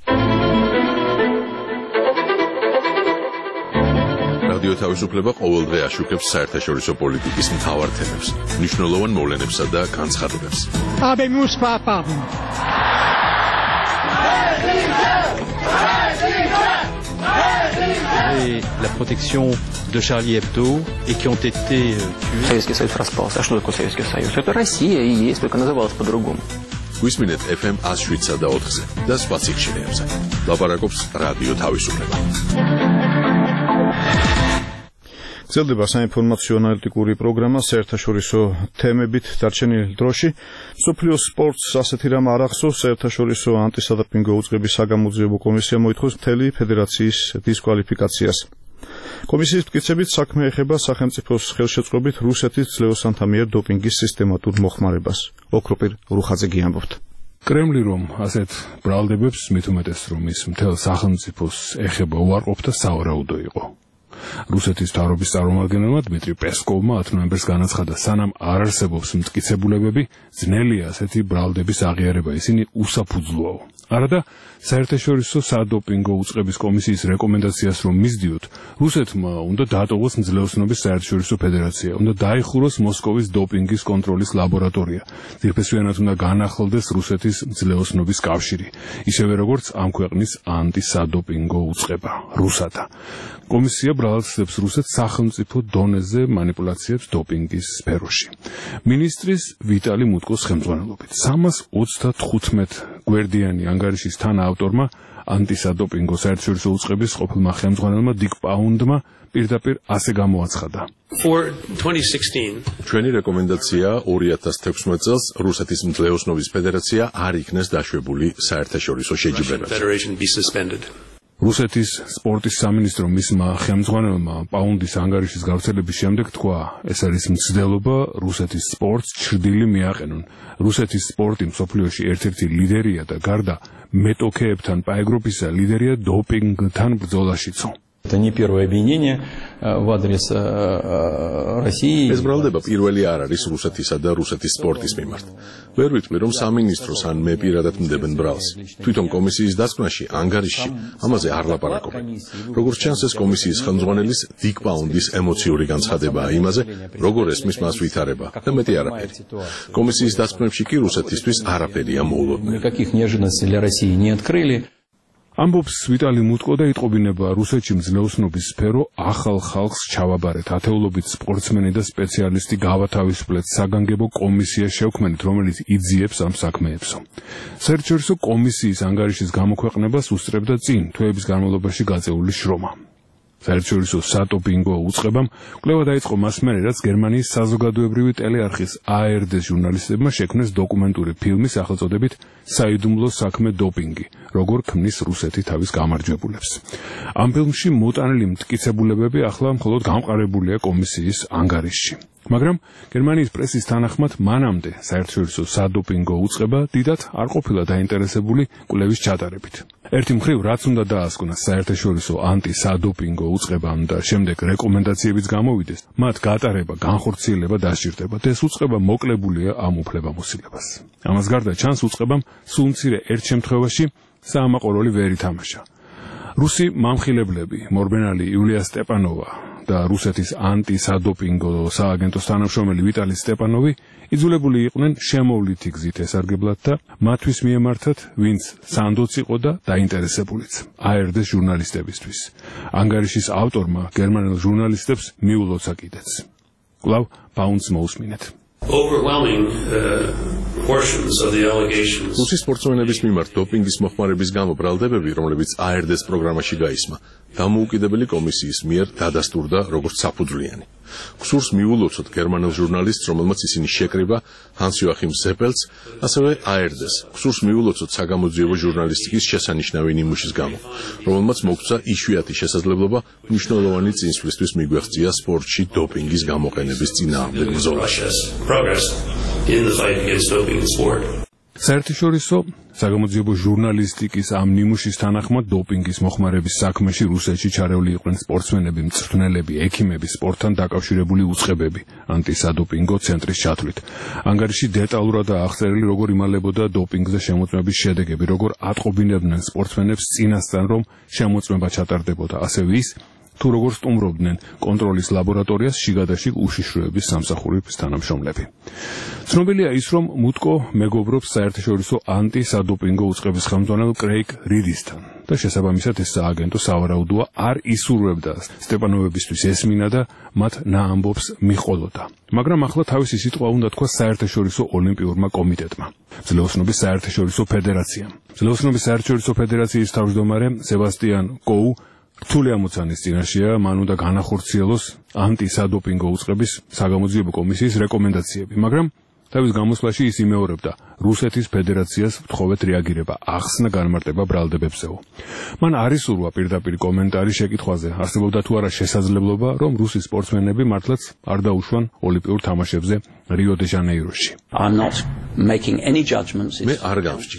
[SPEAKER 1] რადიო თავისუფლება ყოველდღე აშუქებს საერთაშორისო პოლიტიკის მთავარ თემებს, მნიშვნელოვან მოვლენებსა და განცხადებებს.
[SPEAKER 14] Habemus papa.
[SPEAKER 18] Et la protection de Charlie Hebdo et qui ont été tués.
[SPEAKER 25] Советский Союз распался. А что такое Советский Союз? Это Россия и есть, только называлась по-другому.
[SPEAKER 1] გვისმინეთ эф эм one oh seven და ოთხზე და სხვა სიხშირეებზე. ლაპარაკობს რადიო თავისუფლება.
[SPEAKER 6] გრძელდება საინფორმაციო ანალიტიკური პროგრამა საერთაშორისო თემებით დარჩენილ დროში. მსოფლიო სპორტს ასეთი რამ არ ახსოვს. საერთაშორისო ანტისადაფინგო უწყების საგამოძიებო კომისია მოითხოვს მთელი ფედერაციის დისკვალიფიკაციას. კომისიის მტკიცებით საქმე ეხება სახელმწიფოს ხელშეწყობით რუსეთის ძლევოსანთა მიერ დოპინგის სისტემატურ მოხმარებას. ოქროპირ რუხაძე ამბობთ.
[SPEAKER 9] კრემლი რომ ასეთ ბრალდებებს მით უმეტეს რომ ის მთელ სახელმწიფოს ეხება უარყოფდა სავარაუდო იყო.
[SPEAKER 3] რუსეთის მთავრობის წარმომადგენელმა დმიტრი პესკოვმა ათი ნოემბერს განაცხადა, სანამ არ არსებობს მტკიცებულებები, ძნელია ასეთი ბრალდების აღიარება, ისინი უსაფუძვლოა. არადა საერთაშორისო სადოპინგო უწყების კომისიის რეკომენდაციას რომ მისდიოთ, რუსეთმა უნდა დაატოვოს მძლეოსნობის საერთაშორისო ფედერაცია, უნდა დაიხუროს მოსკოვის დოპინგის კონტროლის ლაბორატორია, ძირფესვიანად უნდა განახლდეს რუსეთის მძლეოსნობის კავშირი, ისევე როგორც ამ ქვეყნის ანტისადოპინგო უწყება, რუსათა. კომისია ბრალდებს რუსეთს სახელმწიფო დონეზე манипуляციებს დოპინგის სფეროში. მინისტრის ვიტალი მუტკოს ხელმძღვანელობით სამას ოცდათხუთმეტ გვერდიანი ანგარიშის თანაავტორმა ანტისადოპინგო საერთაშორისო უწყების ყოფილმა ხელმძღვანელმა დიკ პაუნდმა პირდაპირ ასე გამოაცხადა. ჩვენი რეკომენდაცია ორი ათას თექვსმეტ წელს რუსეთის მძლეოსნობის ფედერაცია არ იქნეს დაშვებული საერთაშორისო შეჯიბრებაში. რუსეთის სპორტის სამინისტრო მისმა ხელმძღვანელმა პაუნდის ანგარიშის გავრცელების შემდეგ თქვა, ეს არის მცდელობა რუსეთის სპორტს ჩრდილი მიაყენონ. რუსეთის სპორტი მსოფლიოში ერთ-ერთი ლიდერია და გარდა მეტოქეებთან პაეგროფისა ლიდერია დოპინგთან ბრძოლაშიცო.
[SPEAKER 18] Это не первое обвинение в адрес России.
[SPEAKER 1] ეს ბრალდება პირველი არ არის რუსეთისა და რუსეთის სპორტის მიმართ. ვერ ვიტყვი, რომ სამინისტროს ან მე პირადად მდებენ ბრალს. თვითონ კომისიის დასკვნაში, ანგარიშში ამაზე არ ლაპარაკობენ. როგორც ჩანს, ეს კომისიის ხელმძღვანელის დიკ პაუნდის ემოციური განცხადებაა იმაზე, როგორ ესმის მას ვითარება და მეტი არაფერი. კომისიის დასკვნებში კი რუსეთისთვის არაფერია მოულოდნელი.
[SPEAKER 18] Никаких неожиданностей для России не открыли.
[SPEAKER 3] ამბობს ვიტალი მუტკო და იტყობინება რუსეთში მძლეოსნობის სფერო ახალ ხალხს ჩავაბარეთ, ათეულობით სპორტსმენი და სპეციალისტი გავათავისუფლეთ საგანგებო კომისია შევქმნით, რომელიც იძიებს ამ საქმეებსო. საერთაშორისო კომისიის ანგარიშის გამოქვეყნებას უსწრებდა წინ თვეების განმავლობაში გაწეული შრომა. საერთაშორისო სადოპინგო უწყებამ კვლევა დაიწყო მას მერე, რაც გერმანიის საზოგადოებრივი ტელეარხის A R D-ს ჟურნალისტებმა შექმნეს დოკუმენტური ფილმი სახელწოდებით საიდუმლო საქმე დოპინგი, როგორ ქმნის რუსეთი თავის გამარჯვებულებს. ამ ფილმში მოტანილი მტკიცებულებები ახლა მხოლოდ გამყარებულია კომისიის ანგარიშში. მაგრამ გერმანიის პრესის თანახმად მანამდე საერთაშორისო სადოპინგო უწყება დიდად არ ყოფილა დაინტერესებული კვლევის ჩატარებით. ერთი მხრივ, რაც უნდა დაასკვნას საერთაშორისო ანტისადოპინგო უწყებამ და შემდეგ რეკომენდაციებიც გამოვიდეს, მათ გატარება, განხორციელება დასჭირდება და ეს უწყება მოკლებულია ამ უფლებამოსილებას. ამას გარდა ჩანს უწყებამ სულ მცირე ერთ შემთხვევაში საამაყო როლი ვერ ითამაშა. რუსი მამხილებლები მორბენალი იულია სტეპანოვა და რუსეთის ანტისადოპინგო სააგენტოს თანამშრომელი ვიტალი სტეპანოვი იძულებული იყვნენ შემოვლითი გზით ესარგებლათ და მათთვის მიემართათ, ვინც სანდოც იყო და დაინტერესებულიც A R D-ს ჟურნალისტებისთვის. ანგარიშის ავტორმა გერმანელ ჟურნალისტებს მიულოცა კიდეც. კვლავ პაუნდს მოусმინეთ.
[SPEAKER 4] Overwhelming uh, portions of the allegations.
[SPEAKER 1] რუსის სპორტსმენების მიმართ დოპინგის მოხმარების გამო ბრალდებები, რომლებიც A R D-ს პროგრამაში გაისმა, დამოუკიდებელი კომისიის მიერ დადასტურდა როგორც საფუძვლიანი. ქსურს მიულოცოთ გერმანელ ჟურნალისტს, რომელმაც ისინი შეკრიბა ჰანს იოახიმ ზეპელს, ასევე A R D-ს. ქსურს მიულოცოთ საგამოძიებო ჟურნალისტიკის შესანიშნავი ნიმუშის გამო, რომელმაც მოგცა იშვიათი შესაძლებლობა მნიშვნელოვანი წინსვლისთვის მიგვეღწია სპორტში დოპინგის გამოყენების წინააღმდეგ ბრძოლაში.
[SPEAKER 4] Progress in the fight against doping in sport.
[SPEAKER 3] საერთაშორისო საგამოძიებო ჟურნალისტიკის ამ ნიმუშის თანახმად დოპინგის მოხმარების საქმეში რუსეთში ჩარეული იყვნენ სპორტსმენები, მწვრთნელები, ექიმები, სპორტთან დაკავშირებული უწყებები, ანტისადოპინგო ცენტრის ჩათვლით. ანგარიში დეტალურადაა აღწერილი, როგორ იმალებოდა დოპინგზე შემოწმების შედეგები, როგორ ატყობინებდნენ სპორტსმენებს წინასწარ, რომ შემოწმება ჩატარდებოდა, ასევე ის, თუ როგორ სტუმრობდნენ კონტროლის ლაბორატორიას შიგადაშიგ უშიშროების სამსახურის თანამშრომლები. ცნობილია ის, რომ მუტკო მეგობრობს საერთაშორისო ანტისადოპინგო უწყების ხელმძღვანელ კრეიგ რიდისთან და შესაბამისად ეს სააგენტო სავარაუდოა არ ისურვებდა სტეპანოვებისთვის ესმინა და მათ ნაამბობს მიყოლოდა. მაგრამ ახლა თავისი სიტყვა უნდა თქვა საერთაშორისო ოლიმპიურმა კომიტეტმა, მძლეოსნობის საერთაშორისო ფედერაციამ. მძლეოსნობის საერთაშორისო ფედერაციის თავმჯდომარე სებასტიან კოუ რთული ამოცანის წინაშეა, მან უნდა განახორციელოს ანტისადოპინგო უწყების საგამოძიებო კომისიის რეკომენდაციები, მაგრამ თავის გამოსვლაში ის იმეორებდა რუსეთის ფედერაციას ვთხოვეთ რეაგირება, ახსნა განმარტება ბრალდებებზეო. მან არ ისურვა პირდაპირ კომენტარი შეკითხვაზე, არსებობდა თუ არა შესაძლებლობა, რომ რუსი სპორტსმენები მართლაც არ დაუშვან ოლიმპიურ თამაშებზე რიო დე ჟანეიროში.
[SPEAKER 1] მე არ გავსჯი.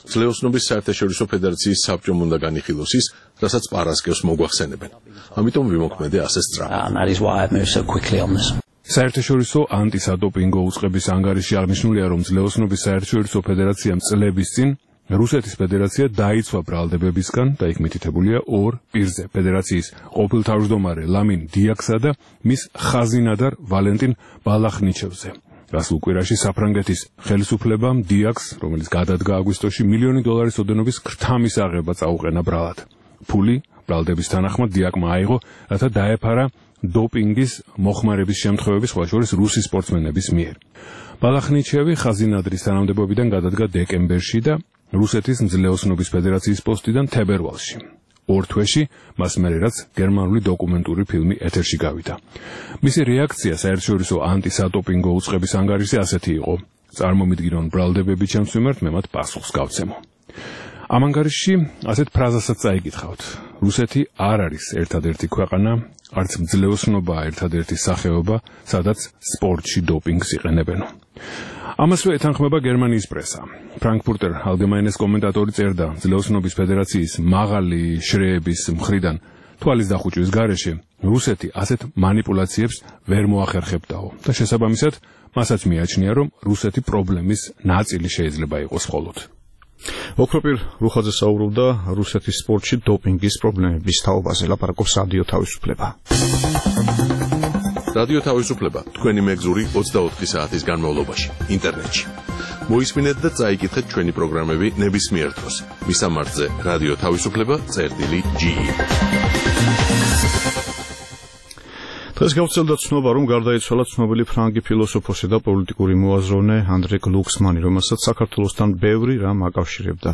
[SPEAKER 1] ძლეოსნობის საერთაშორისო ფედერაციის საბჭომ უნდა განიხილოს ის, რასაც პარასკევს მოგვახსენებენ. ამიტომ ვიმოქმედე ასე სწრაფად.
[SPEAKER 3] საერთაშორისო ანტისადოპინგო უწყების ანგარიში აღნიშნულია, რომ ძლეოსნობის საერთაშორისო ფედერაციამ წლების წინ რუსეთის ფედერაცია დაიცვა ბრალდებებისგან და იქ მითითებულია ორ პირზე ფედერაციის ყოფილ თავმჯდომარე ლამინ დიაქსა და მის ხაზინადარ ვალენტინ ბალახნიჩევზე. გასულ კვირაში საფრანგეთის ხელისუფლებამ დიაქს, რომელიც გადადგა აგვისტოში, მილიონი დოლარის ოდენობის ქრთამის აღება წაუყენა ბრალად. ფული ბრალდების თანახმად დიაკმა აიღო, რათა დაეფარა დოპინგის მოხმარების შემთხვევები, სხვა შორის რუსი სპორტსმენების მიერ. ბალახნიჩევი ხაზინადრის თანამდებობიდან გადადგა დეკემბერში და რუსეთის მძლეოსნობის ფედერაციის პოსტიდან თებერვალში. ორ თვეში მას მერე რაც გერმანული დოკუმენტური ფილმი ეთერში გავიდა. მისი რეაქცია საერთაშორისო ანტისადოპინგო უწყების ანგარიშზე ასეთი იყო: წარმომიდგინონ ბრალდებები ჩემს მიმართ, მე მათ პასუხს გავცემო. ამ ანგარიშში ასეთ ფრაზასაც წაიკითხავთ: რუსეთი არ არის ერთადერთი ქვეყანა, არც მძლეოსნობაა ერთადერთი სახეობა, სადაც სპორტში დოპინგს იყენებენ. ამასვე ეთანხმება გერმანიის პრესა. ფრანკფურტერ ალგემაინეს კომენტატორი წერდა, ძლეოსნობის ფედერაციის მაღალი შრეების მხრიდან თვალის დახუჭვის გარეშე რუსეთი ასეთ манипуляციებს ვერ მოახერხებდაო და შესაბამისად მასაც მიაჩნია, რომ რუსეთი პრობლემის ნაწილი შეიძლება იყოს მხოლოდ.
[SPEAKER 6] ოქროპირ რუხაძე საუბრობდა რუსეთის სპორტში დოპინგის პრობლემების თაობაზე. ლაპარაკობს რადიო თავისუფლება.
[SPEAKER 1] რადიო თავისუფლება თქვენი მეგზური ოცდაოთხი საათის განმავლობაში ინტერნეტში. მოისმინეთ და წაიკითხეთ ჩვენი პროგრამები ნებისმიერ დროს. მისამართზე რადიო თავისუფლება წერტილი ჯი. დღეს გავრცელდა ცნობა, რომ გარდაიცვალა ცნობილი ფრანგი ფილოსოფოსი და პოლიტიკური მოაზროვნე ანდრე გლუქსმანი, რომელსაც საქართველოსთან ბევრი რამ აკავშირებდა.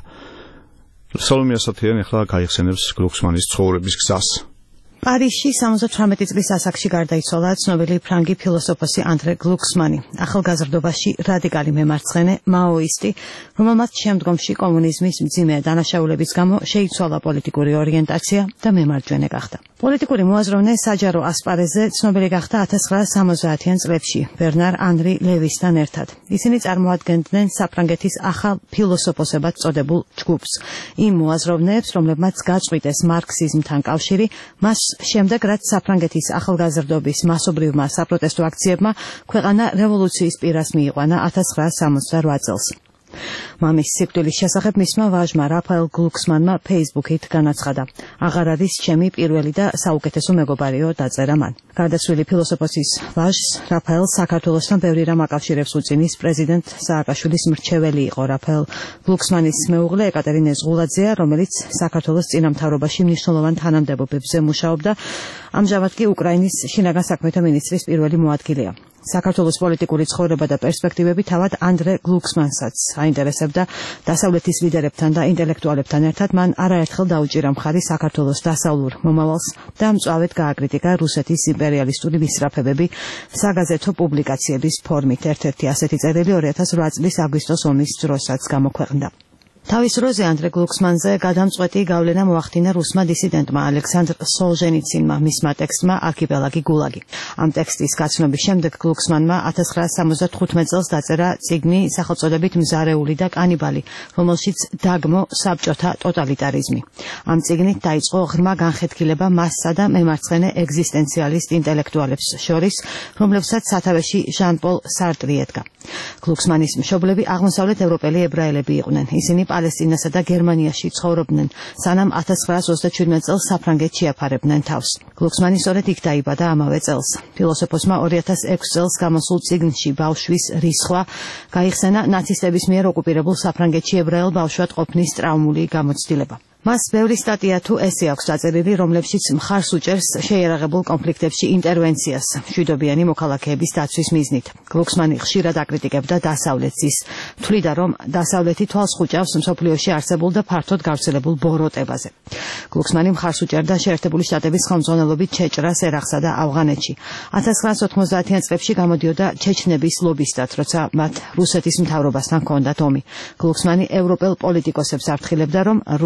[SPEAKER 1] სალომე ასათიანი ახლა გაიხსენებს გლუქსმანის ცხოვრების გზას.
[SPEAKER 14] პარიზში სამოცდათვრამეტი წლის ასაკში გარდაიცვალა ცნობილი ფრანგი ფილოსოფოსი ანდრე გლუქსმანი, ახალგაზრდობაში რადიკალი მემარცხენე მაოისტი, რომელმაც შემდგომში კომუნიზმის მძიმე დანაშაულების გამო შეიცვალა პოლიტიკური ორიენტაცია და მემარჯვენე გახდა. პოლიტიკური მოაზროვნე საჯარო ასპარეზზე ცნობილი გახდა ათას ცხრაასა სამოცდაათიან წლებში ბერნარ ანრი ლევისთან ერთად. ისინი წარმოადგენდნენ საფრანგეთის ახალ ფილოსოფოსებად წოდებულ ჯგუფს. იმ მოაზროვნეებს, რომლებმაც გაწყვიტეს მარქსიზმთან კავშირი, მას შემდეგ რაც საფრანგეთის ახალგაზრდობის მასობრივმა საპროტესტო აქციებმა ქვეყანა რევოლუციის პირას მიიყვანა ათას ცხრაასა სამოცდარვა წელს. მამის სიკვდილის შესახებ მისმა ვაჟმა რაფაელ გლუქსმანმა Facebook-ით განაცხადა: აღარ არის ჩემი პირველი და საუკეთესო მეგობარიო, დაწერა მან. გარდაცვლილი ფილოსოფოსის ვაჟს რაფაელს საქართველოსთან ბევრი რამ აკავშირებს უწინის პრეზიდენტ სააკაშვილის მრჩეველი იყო რაფაელ გლუქსმანის მეუღლე ეკატერინე ზღულაძეა, რომელიც საქართველოს წინამთავრობაში მნიშვნელოვან თანამდებობებზე მუშაობდა. ამჟამად კი უკრაინის შინაგან საქმეთა მინისტრის პირველი მოადგილეა. საქართველოს პოლიტიკური ცხოვრება და პერსპექტივები თავად ანდრე გლუქსმანსაც აინტერესებდა. დასავლეთის ლიდერებთან და ინტელექტუალებთან ერთად მან არაერთხელ დაუჭირა მხარი საქართველოს დასავლურ მომავალს და მწვავედ გააკრიტიკა რუსეთის იმპერიალისტური მისწრაფებები საგაზეთო პუბლიკაციების ფორმით. ერთ-ერთი ასეთი წერილი ორი ათას ოთხ წლის აგვისტოს ომის დროსაც გამოქვეყნდა. თავის დროზე ანდრე გლუქსმანზე გადამწყვეტი გავლენა მოახდინა რუსმა დისიდენტმა ალექსანდრ სოლჟენიცინმა, მისმა ტექსტმა არქიპელაგი გულაგი. ამ ტექსტის გაცნობის შემდეგ გლუქსმანმა ათას ცხრაასა სამოცდათხუთმეტ წელს დაწერა წიგნი სახელწოდებით მზარეული და კანიბალი, რომელშიც დაგმო საბჭოთა ტოტალიტარიზმი. ამ წიგნით დაიწყო ღრმა განხეთქილება მასსა და მემარცხენე ეგზისტენციალისტ ინტელექტუალებს შორის, რომლებსაც სათავეში ჟან-პოლ სარტრი ედგა. გლუქსმანის მშობლები აღმოსავლეთ ევროპელი ებრაელები იყვნენ. ისინი პალესტინასა და გერმანიაში ცხოვრობდნენ, სანამ ათას ცხრაასა ოცდაჩვიდმეტ წელს საფრანგეთში აფარებდნენ თავს. გლუქსმანი სწორედ იქ დაიბადა ამავე წელს. ფილოსოფოსმა ორი ათას ექვსი წელს გამოსულ წიგნში ბავშვის რისხვა გაიხსენა ნაცისტების მიერ ოკუპირებულ საფრანგეთში ებრაელ ბავშვად ყოფნის ტრაუმული გამოცდილება. მას ბევრი სტატია თუ ესე აქვს დაწერილი, რომლებშიც მხარს უჭერს შეიარაღებულ კონფლიქტებში ინტერვენციას მშვიდობიანი მოქალაქეების დაცვის მიზნით. გლუქსმანი ხშირად აკრიტიკებდა დასავლეთს, ის თვლიდა, რომ დასავლეთი თვალს ხუჭავს მსოფლიოში არსებულ და ფართოდ გავრცელებულ ბოროტებაზე. გლუქსმანი მხარს უჭერდა შეერთებული შტატების ხელმძღვანელობით ჩეჭრას ერაყსა და ავღანეთში. ათას ცხრაასა ოთხმოცდაათიან წლებში გამოდიოდა ჩეჩნების ლობისტად, როცა მათ რუსეთის მთავრობასთან ჰქონდათ ომი. გლუქსმანი ევროპელ პოლიტიკოსებს აფრთხილებდა, რომ რუსეთის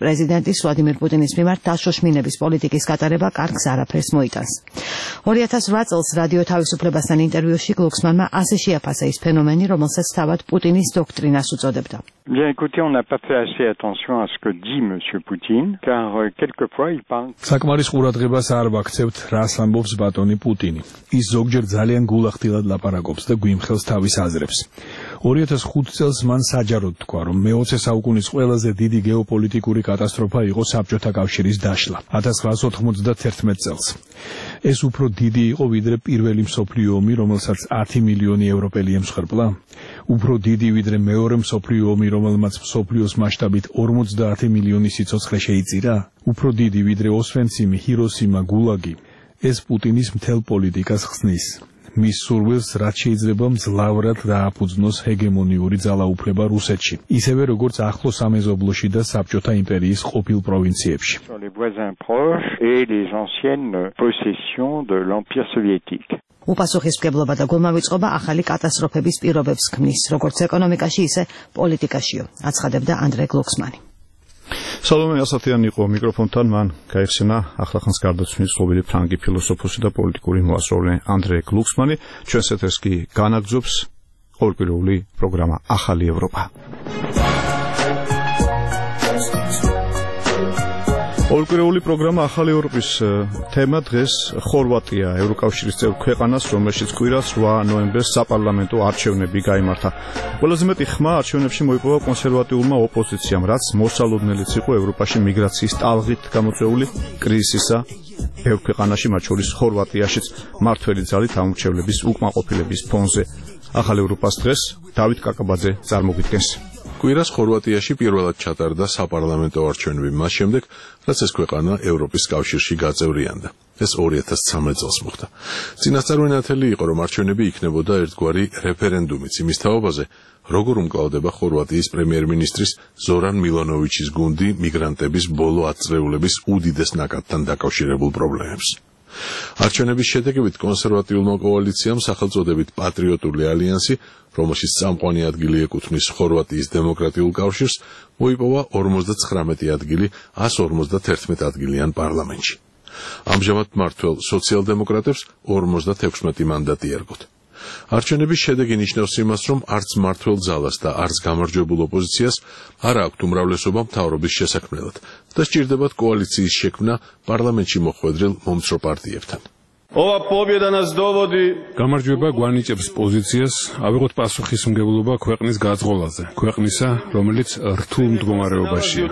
[SPEAKER 14] პრეზიდენტის ვლადიმირ პუტინის მიმართ დაშოშმინების პოლიტიკის გატარება კარგს არაფერს მოიტანს. ორი ათას რვა წელს რადიო თავისუფლებასთან ინტერვიუში გლუქსმანმა ასე შეაფასა ის ფენომენი, რომელსაც თავად პუტინის დოქტრინას უწოდებდა.
[SPEAKER 16] Bien écoutez, on n'a pas fait assez attention à ce que dit M. Poutine, car euh, quelquefois il parle.
[SPEAKER 3] საკმარის ყურადღებას არ ვაქცევთ, რას ამბობს ბატონი პუტინი. ის ზოგჯერ ძალიან გულახდილად ლაპარაკობს და გვიმხელს თავის აზრებს. ორი ათას ხუთ წელს მან საჯაროდ თქვა, რომ მეოცე საუკუნის ყველაზე დიდი გეოპოლიტიკური კატასტროფა იყო საბჭოთა კავშირის დაშლა ათას ცხრაასი ოთხმოცდათერთმეტ წელს. ეს უფრო დიდი იყო ვიდრე პირველი მსოფლიო ომი, რომელსაც ათი მილიონი ევროპელი ემსხვერპლა. უფრო დიდი ვიდრე მეორე მსოფლიო ომი, რომელმაც მსოფლიოს მასშტაბით ორმოცდაათი მილიონი სიცოცხლე შეიწირა. უფრო დიდი ვიდრე ოსვენციმი, ჰიროსიმა, გულაგი. ეს პუტინის მთელ პოლიტიკას ხსნის. მის სურვილს რაც შეიძლება მძლავრად დააფუძნოს ჰეგემონიური ძალაუფლება რუსეთში, ისევე როგორც ახლო სამეზობლოში და საბჭოთა იმპერიის ყოფილ პროვინციებში. უპასუხისმგებლობა და გულმავიწყობა ახალი კატასტროფების პირობებს ქმნის, როგორც ეკონომიკაში, ისე პოლიტიკაშიო, აცხადებდა ანდრე გლუქსმანი.
[SPEAKER 6] სალომე ასათიანი იყო მიკროფონთან, მან გაიხსენა ახლახანს გარდაცვლილის ცნობილი ფრანგი ფილოსოფოსი და პოლიტიკური მოაზროვნე ანდრე გლუქსმანი. ჩვენს ეთერს კი განაგრძობს ორკვირეული პროგრამა ახალი ევროპა. ორკვირეული პროგრამა ახალი ევროპის თემა დღეს ხორვატია, ევროკავშირის წევრ ქვეყანას, რომელშიც კვირას რვა ნოემბერს საპარლამენტო არჩევნები გაიმართა. ყველაზე მეტი ხმა არჩევნებში მოიპოვა კონსერვატიულმა ოპოზიციამ, რაც მოსალოდნელიც იყო ევროპაში მიგრაციის ტალღით გამოწვეული კრიზისისა ბევრ ქვეყანაში, მათ შორის ხორვატიაშიც მართველი ძალით ამორჩევლების უკმაყოფილების ფონზე. ახალ ევროპას დღეს დავით კაკაბაძე წარმოგვიდგენს. კვირას ხორვატიაში პირველად ჩატარდა საპარლამენტო არჩევნები მას შემდეგ, რაც ეს ქვეყანა ევროპის კავშირში გაწევრიანდა. ეს ორი ათას ცხრამეტ წელს მოხდა. წინასწარმეტყველი იყო, რომ არჩევნები იქნებოდა ერთგვარი რეფერენდუმიც იმის თაობაზე, როგორ უმკლავდება ხორვატიის პრემიერ-მინისტრის ზორან მილანოვიჩის გუნდი მიგრანტების ბოლო ათწლეულების უდიდეს ნაკადთან დაკავშირებულ პრობლემებს. არჩევნების შედეგებით კონსერვატიულმა კოალიციამ სახელწოდებით პატრიოტული ალიანსი, რომელშიც წამყვანი ადგილი ეკუთვნის ხორვატიის დემოკრატიულ კავშირს, მოიპოვა ორმოცდაცხრამეტი ადგილი ას ორმოცდათერთმეტ ადგილიან პარლამენტში. ამჟამად მმართველ სოციალ-დემოკრატებს ორმოცდათექვსმეტი მანდატი ერგოთ. არჩევნების შედეგი ნიშნავს იმას, რომ არც მმართველ ძალას და არც გამარჯვებულ ოპოზიციას არ აქვთ უმრავლესობა მთავრობის შესაქმნელად და სჭირდებათ კოალიციის შექმნა პარლამენტში მოხვედრილ მომცრო პარტიებთან. გამარჯვება გვანიჭებს პოზიციას ავიღოთ პასუხისმგებლობა ქვეყნის გაძღოლაზე, ქვეყნისა, რომელიც რთულ მდგომარეობაშია.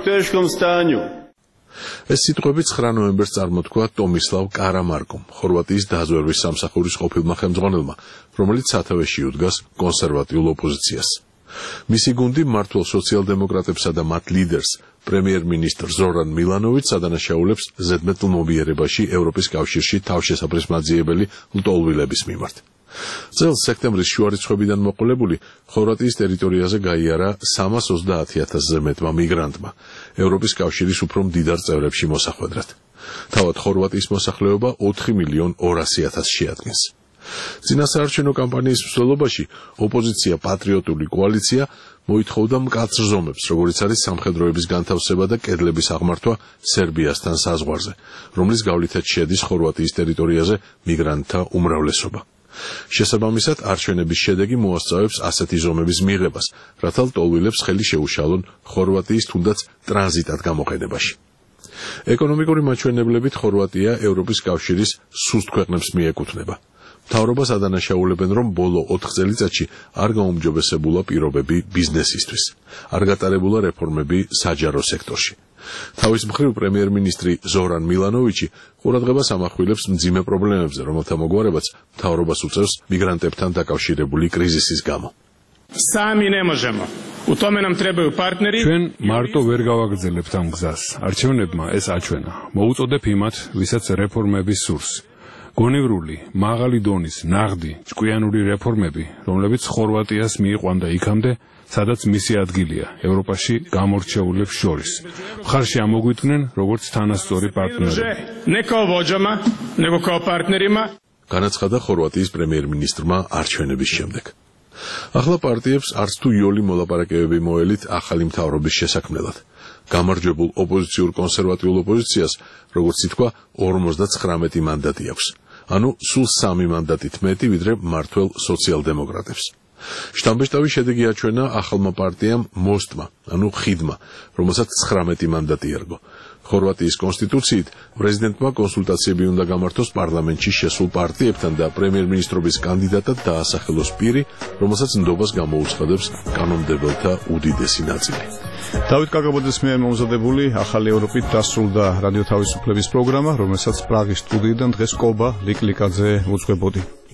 [SPEAKER 6] ეს სიტყვები ცხრა ნოემბერს წარმოთქვა ტომისლავ კარამარკომ, ხორვატიის დაზვერვის სამსახურის ყოფილმა ხელმძღვანელმა, რომელიც სათავეში უდგას კონსერვატიულ ოპოზიციას. მისი გუნდი მმართველ სოციალ-დემოკრატებსა და მათ ლიდერს, პრემიერ-მინისტრ ზორან მილანოვიჩს ადანაშაულებს ზედმეტლმობიერებაში ევროპის კავშირში თავშესაფრისმაძიებელი ლტოლვილების მიმართ. წელს სექტემბრის შუარიცხვებიდან მოყოლებული ხორვატიის ტერიტორიაზე გაიარა სამას ოცდაათი ათასზე მეტმა მიგრანტმა, ევროპის კავშირის უფრო მდიდარ წევრებში მოსახვედრად. თავად ხორვატიის მოსახლეობა ოთხი მილიონ ორასი ათასს შეადგენს. წინასაარჩევნო კამპანიის მსვლელობაში ოპოზიცია პატრიოტული კოალიცია მოითხოვდა მკაცრ ზომებს, როგორიც არის სამხედროების განთავსება და კედლების აღმართვა სერბიასთან საზღვარზე, რომლის გავლითაც შედის ხორვატიის ტერიტორიაზე მიგრანტთა უმრავლესობა. შესაბამისად, არჩევნების შედეგი მოასწავებს ასეთი ზომების მიღებას, რათა ლტოლვილებს ხელი შეუშალონ ხორვატიის თუნდაც ტრანზიტად გამოყენებაში. ეკონომიკური მაჩვენებლებით ხორვატია ევროპის კავშირის სუსტ ქვეყნებს მიეკუთვნება. მთავრობას ადანაშაულებენ, რომ ბოლო ოთხ წელიწადში არ გაუმჯობესებულა პირობები ბიზნესისთვის, არ გატარებულა რეფორმები საჯარო სექტორში. თავის მხრივ პრემიერ-მინისტრი ზორან მილანოვიჩი ყურადღებას ამახვილებს მძიმე პრობლემებზე, რომელთა მოგვარებაც მთავრობას უწევს მიგრანტებთან დაკავშირებული კრიზისის გამო.
[SPEAKER 19] Sami ne možemo. U tome nam trebaju partneri.
[SPEAKER 3] ჩვენ მარტო ვერ გავაგრძელებთ ამ გზას. არჩევნებმა ეს აჩვენა. მოუწოდებ იმათ, ვისაც რეფორმების სურს. გონევრული, მაღალი დონის, ნაღდი, ჭკვიანური რეფორმები, რომლებიც ხორვატიას მიიყვანდა იქამდე, სადაც მისი ადგილია ევროპაში გამორჩეულებს შორის. მხარში ამოგვიყვნენ როგორც თანასწორი პარტნიორები.
[SPEAKER 19] Ne kao vođama, nego kao partnerima.
[SPEAKER 1] განაცხადა ხორვატიის პრემიერ-მინისტრმა არჩევნების შემდეგ. ახლა პარტიებს არც თუ იოლი მოლაპარაკებები მოელით ახალი მთავრობის შესაქმნელად. გამარჯვებულ ოპოზიციურ კონსერვატიულ ოპოზიციას, როგორც ითქვა, ორმოცდათხრამეტი მანდატი აქვს. ანუ სულ სამი მანდატით მეტი, ვიდრე მმართველ სოციალ-დემოკრატებს. შტამბეშტავი შედეგი აჩვენა ახალმა პარტიამ მოსტმა, ანუ ხიდმა, რომელსაც ცხრამეტი მანდატი ერგო. ხორვატიის კონსტიტუციით პრეზიდენტმა კონსულტაციები უნდა გამართოს პარლამენტში შესულ პარტიებთან და პრემიერ-მინისტრობის კანდიდატად დაასახელოს პირი, რომელსაც ნდობას გამოუცხადებს კანონმდებელთა უდიდესი ნაწილი.
[SPEAKER 6] დავით კაკაბოძის მიერ მომზადებული ახალი ევროპით დასრულდა რადიო თავისუფლების პროგრამა, რომელსაც პრაღის სტუდიიდან დღეს კობა ლიკლიკაძე უძღვებოდი.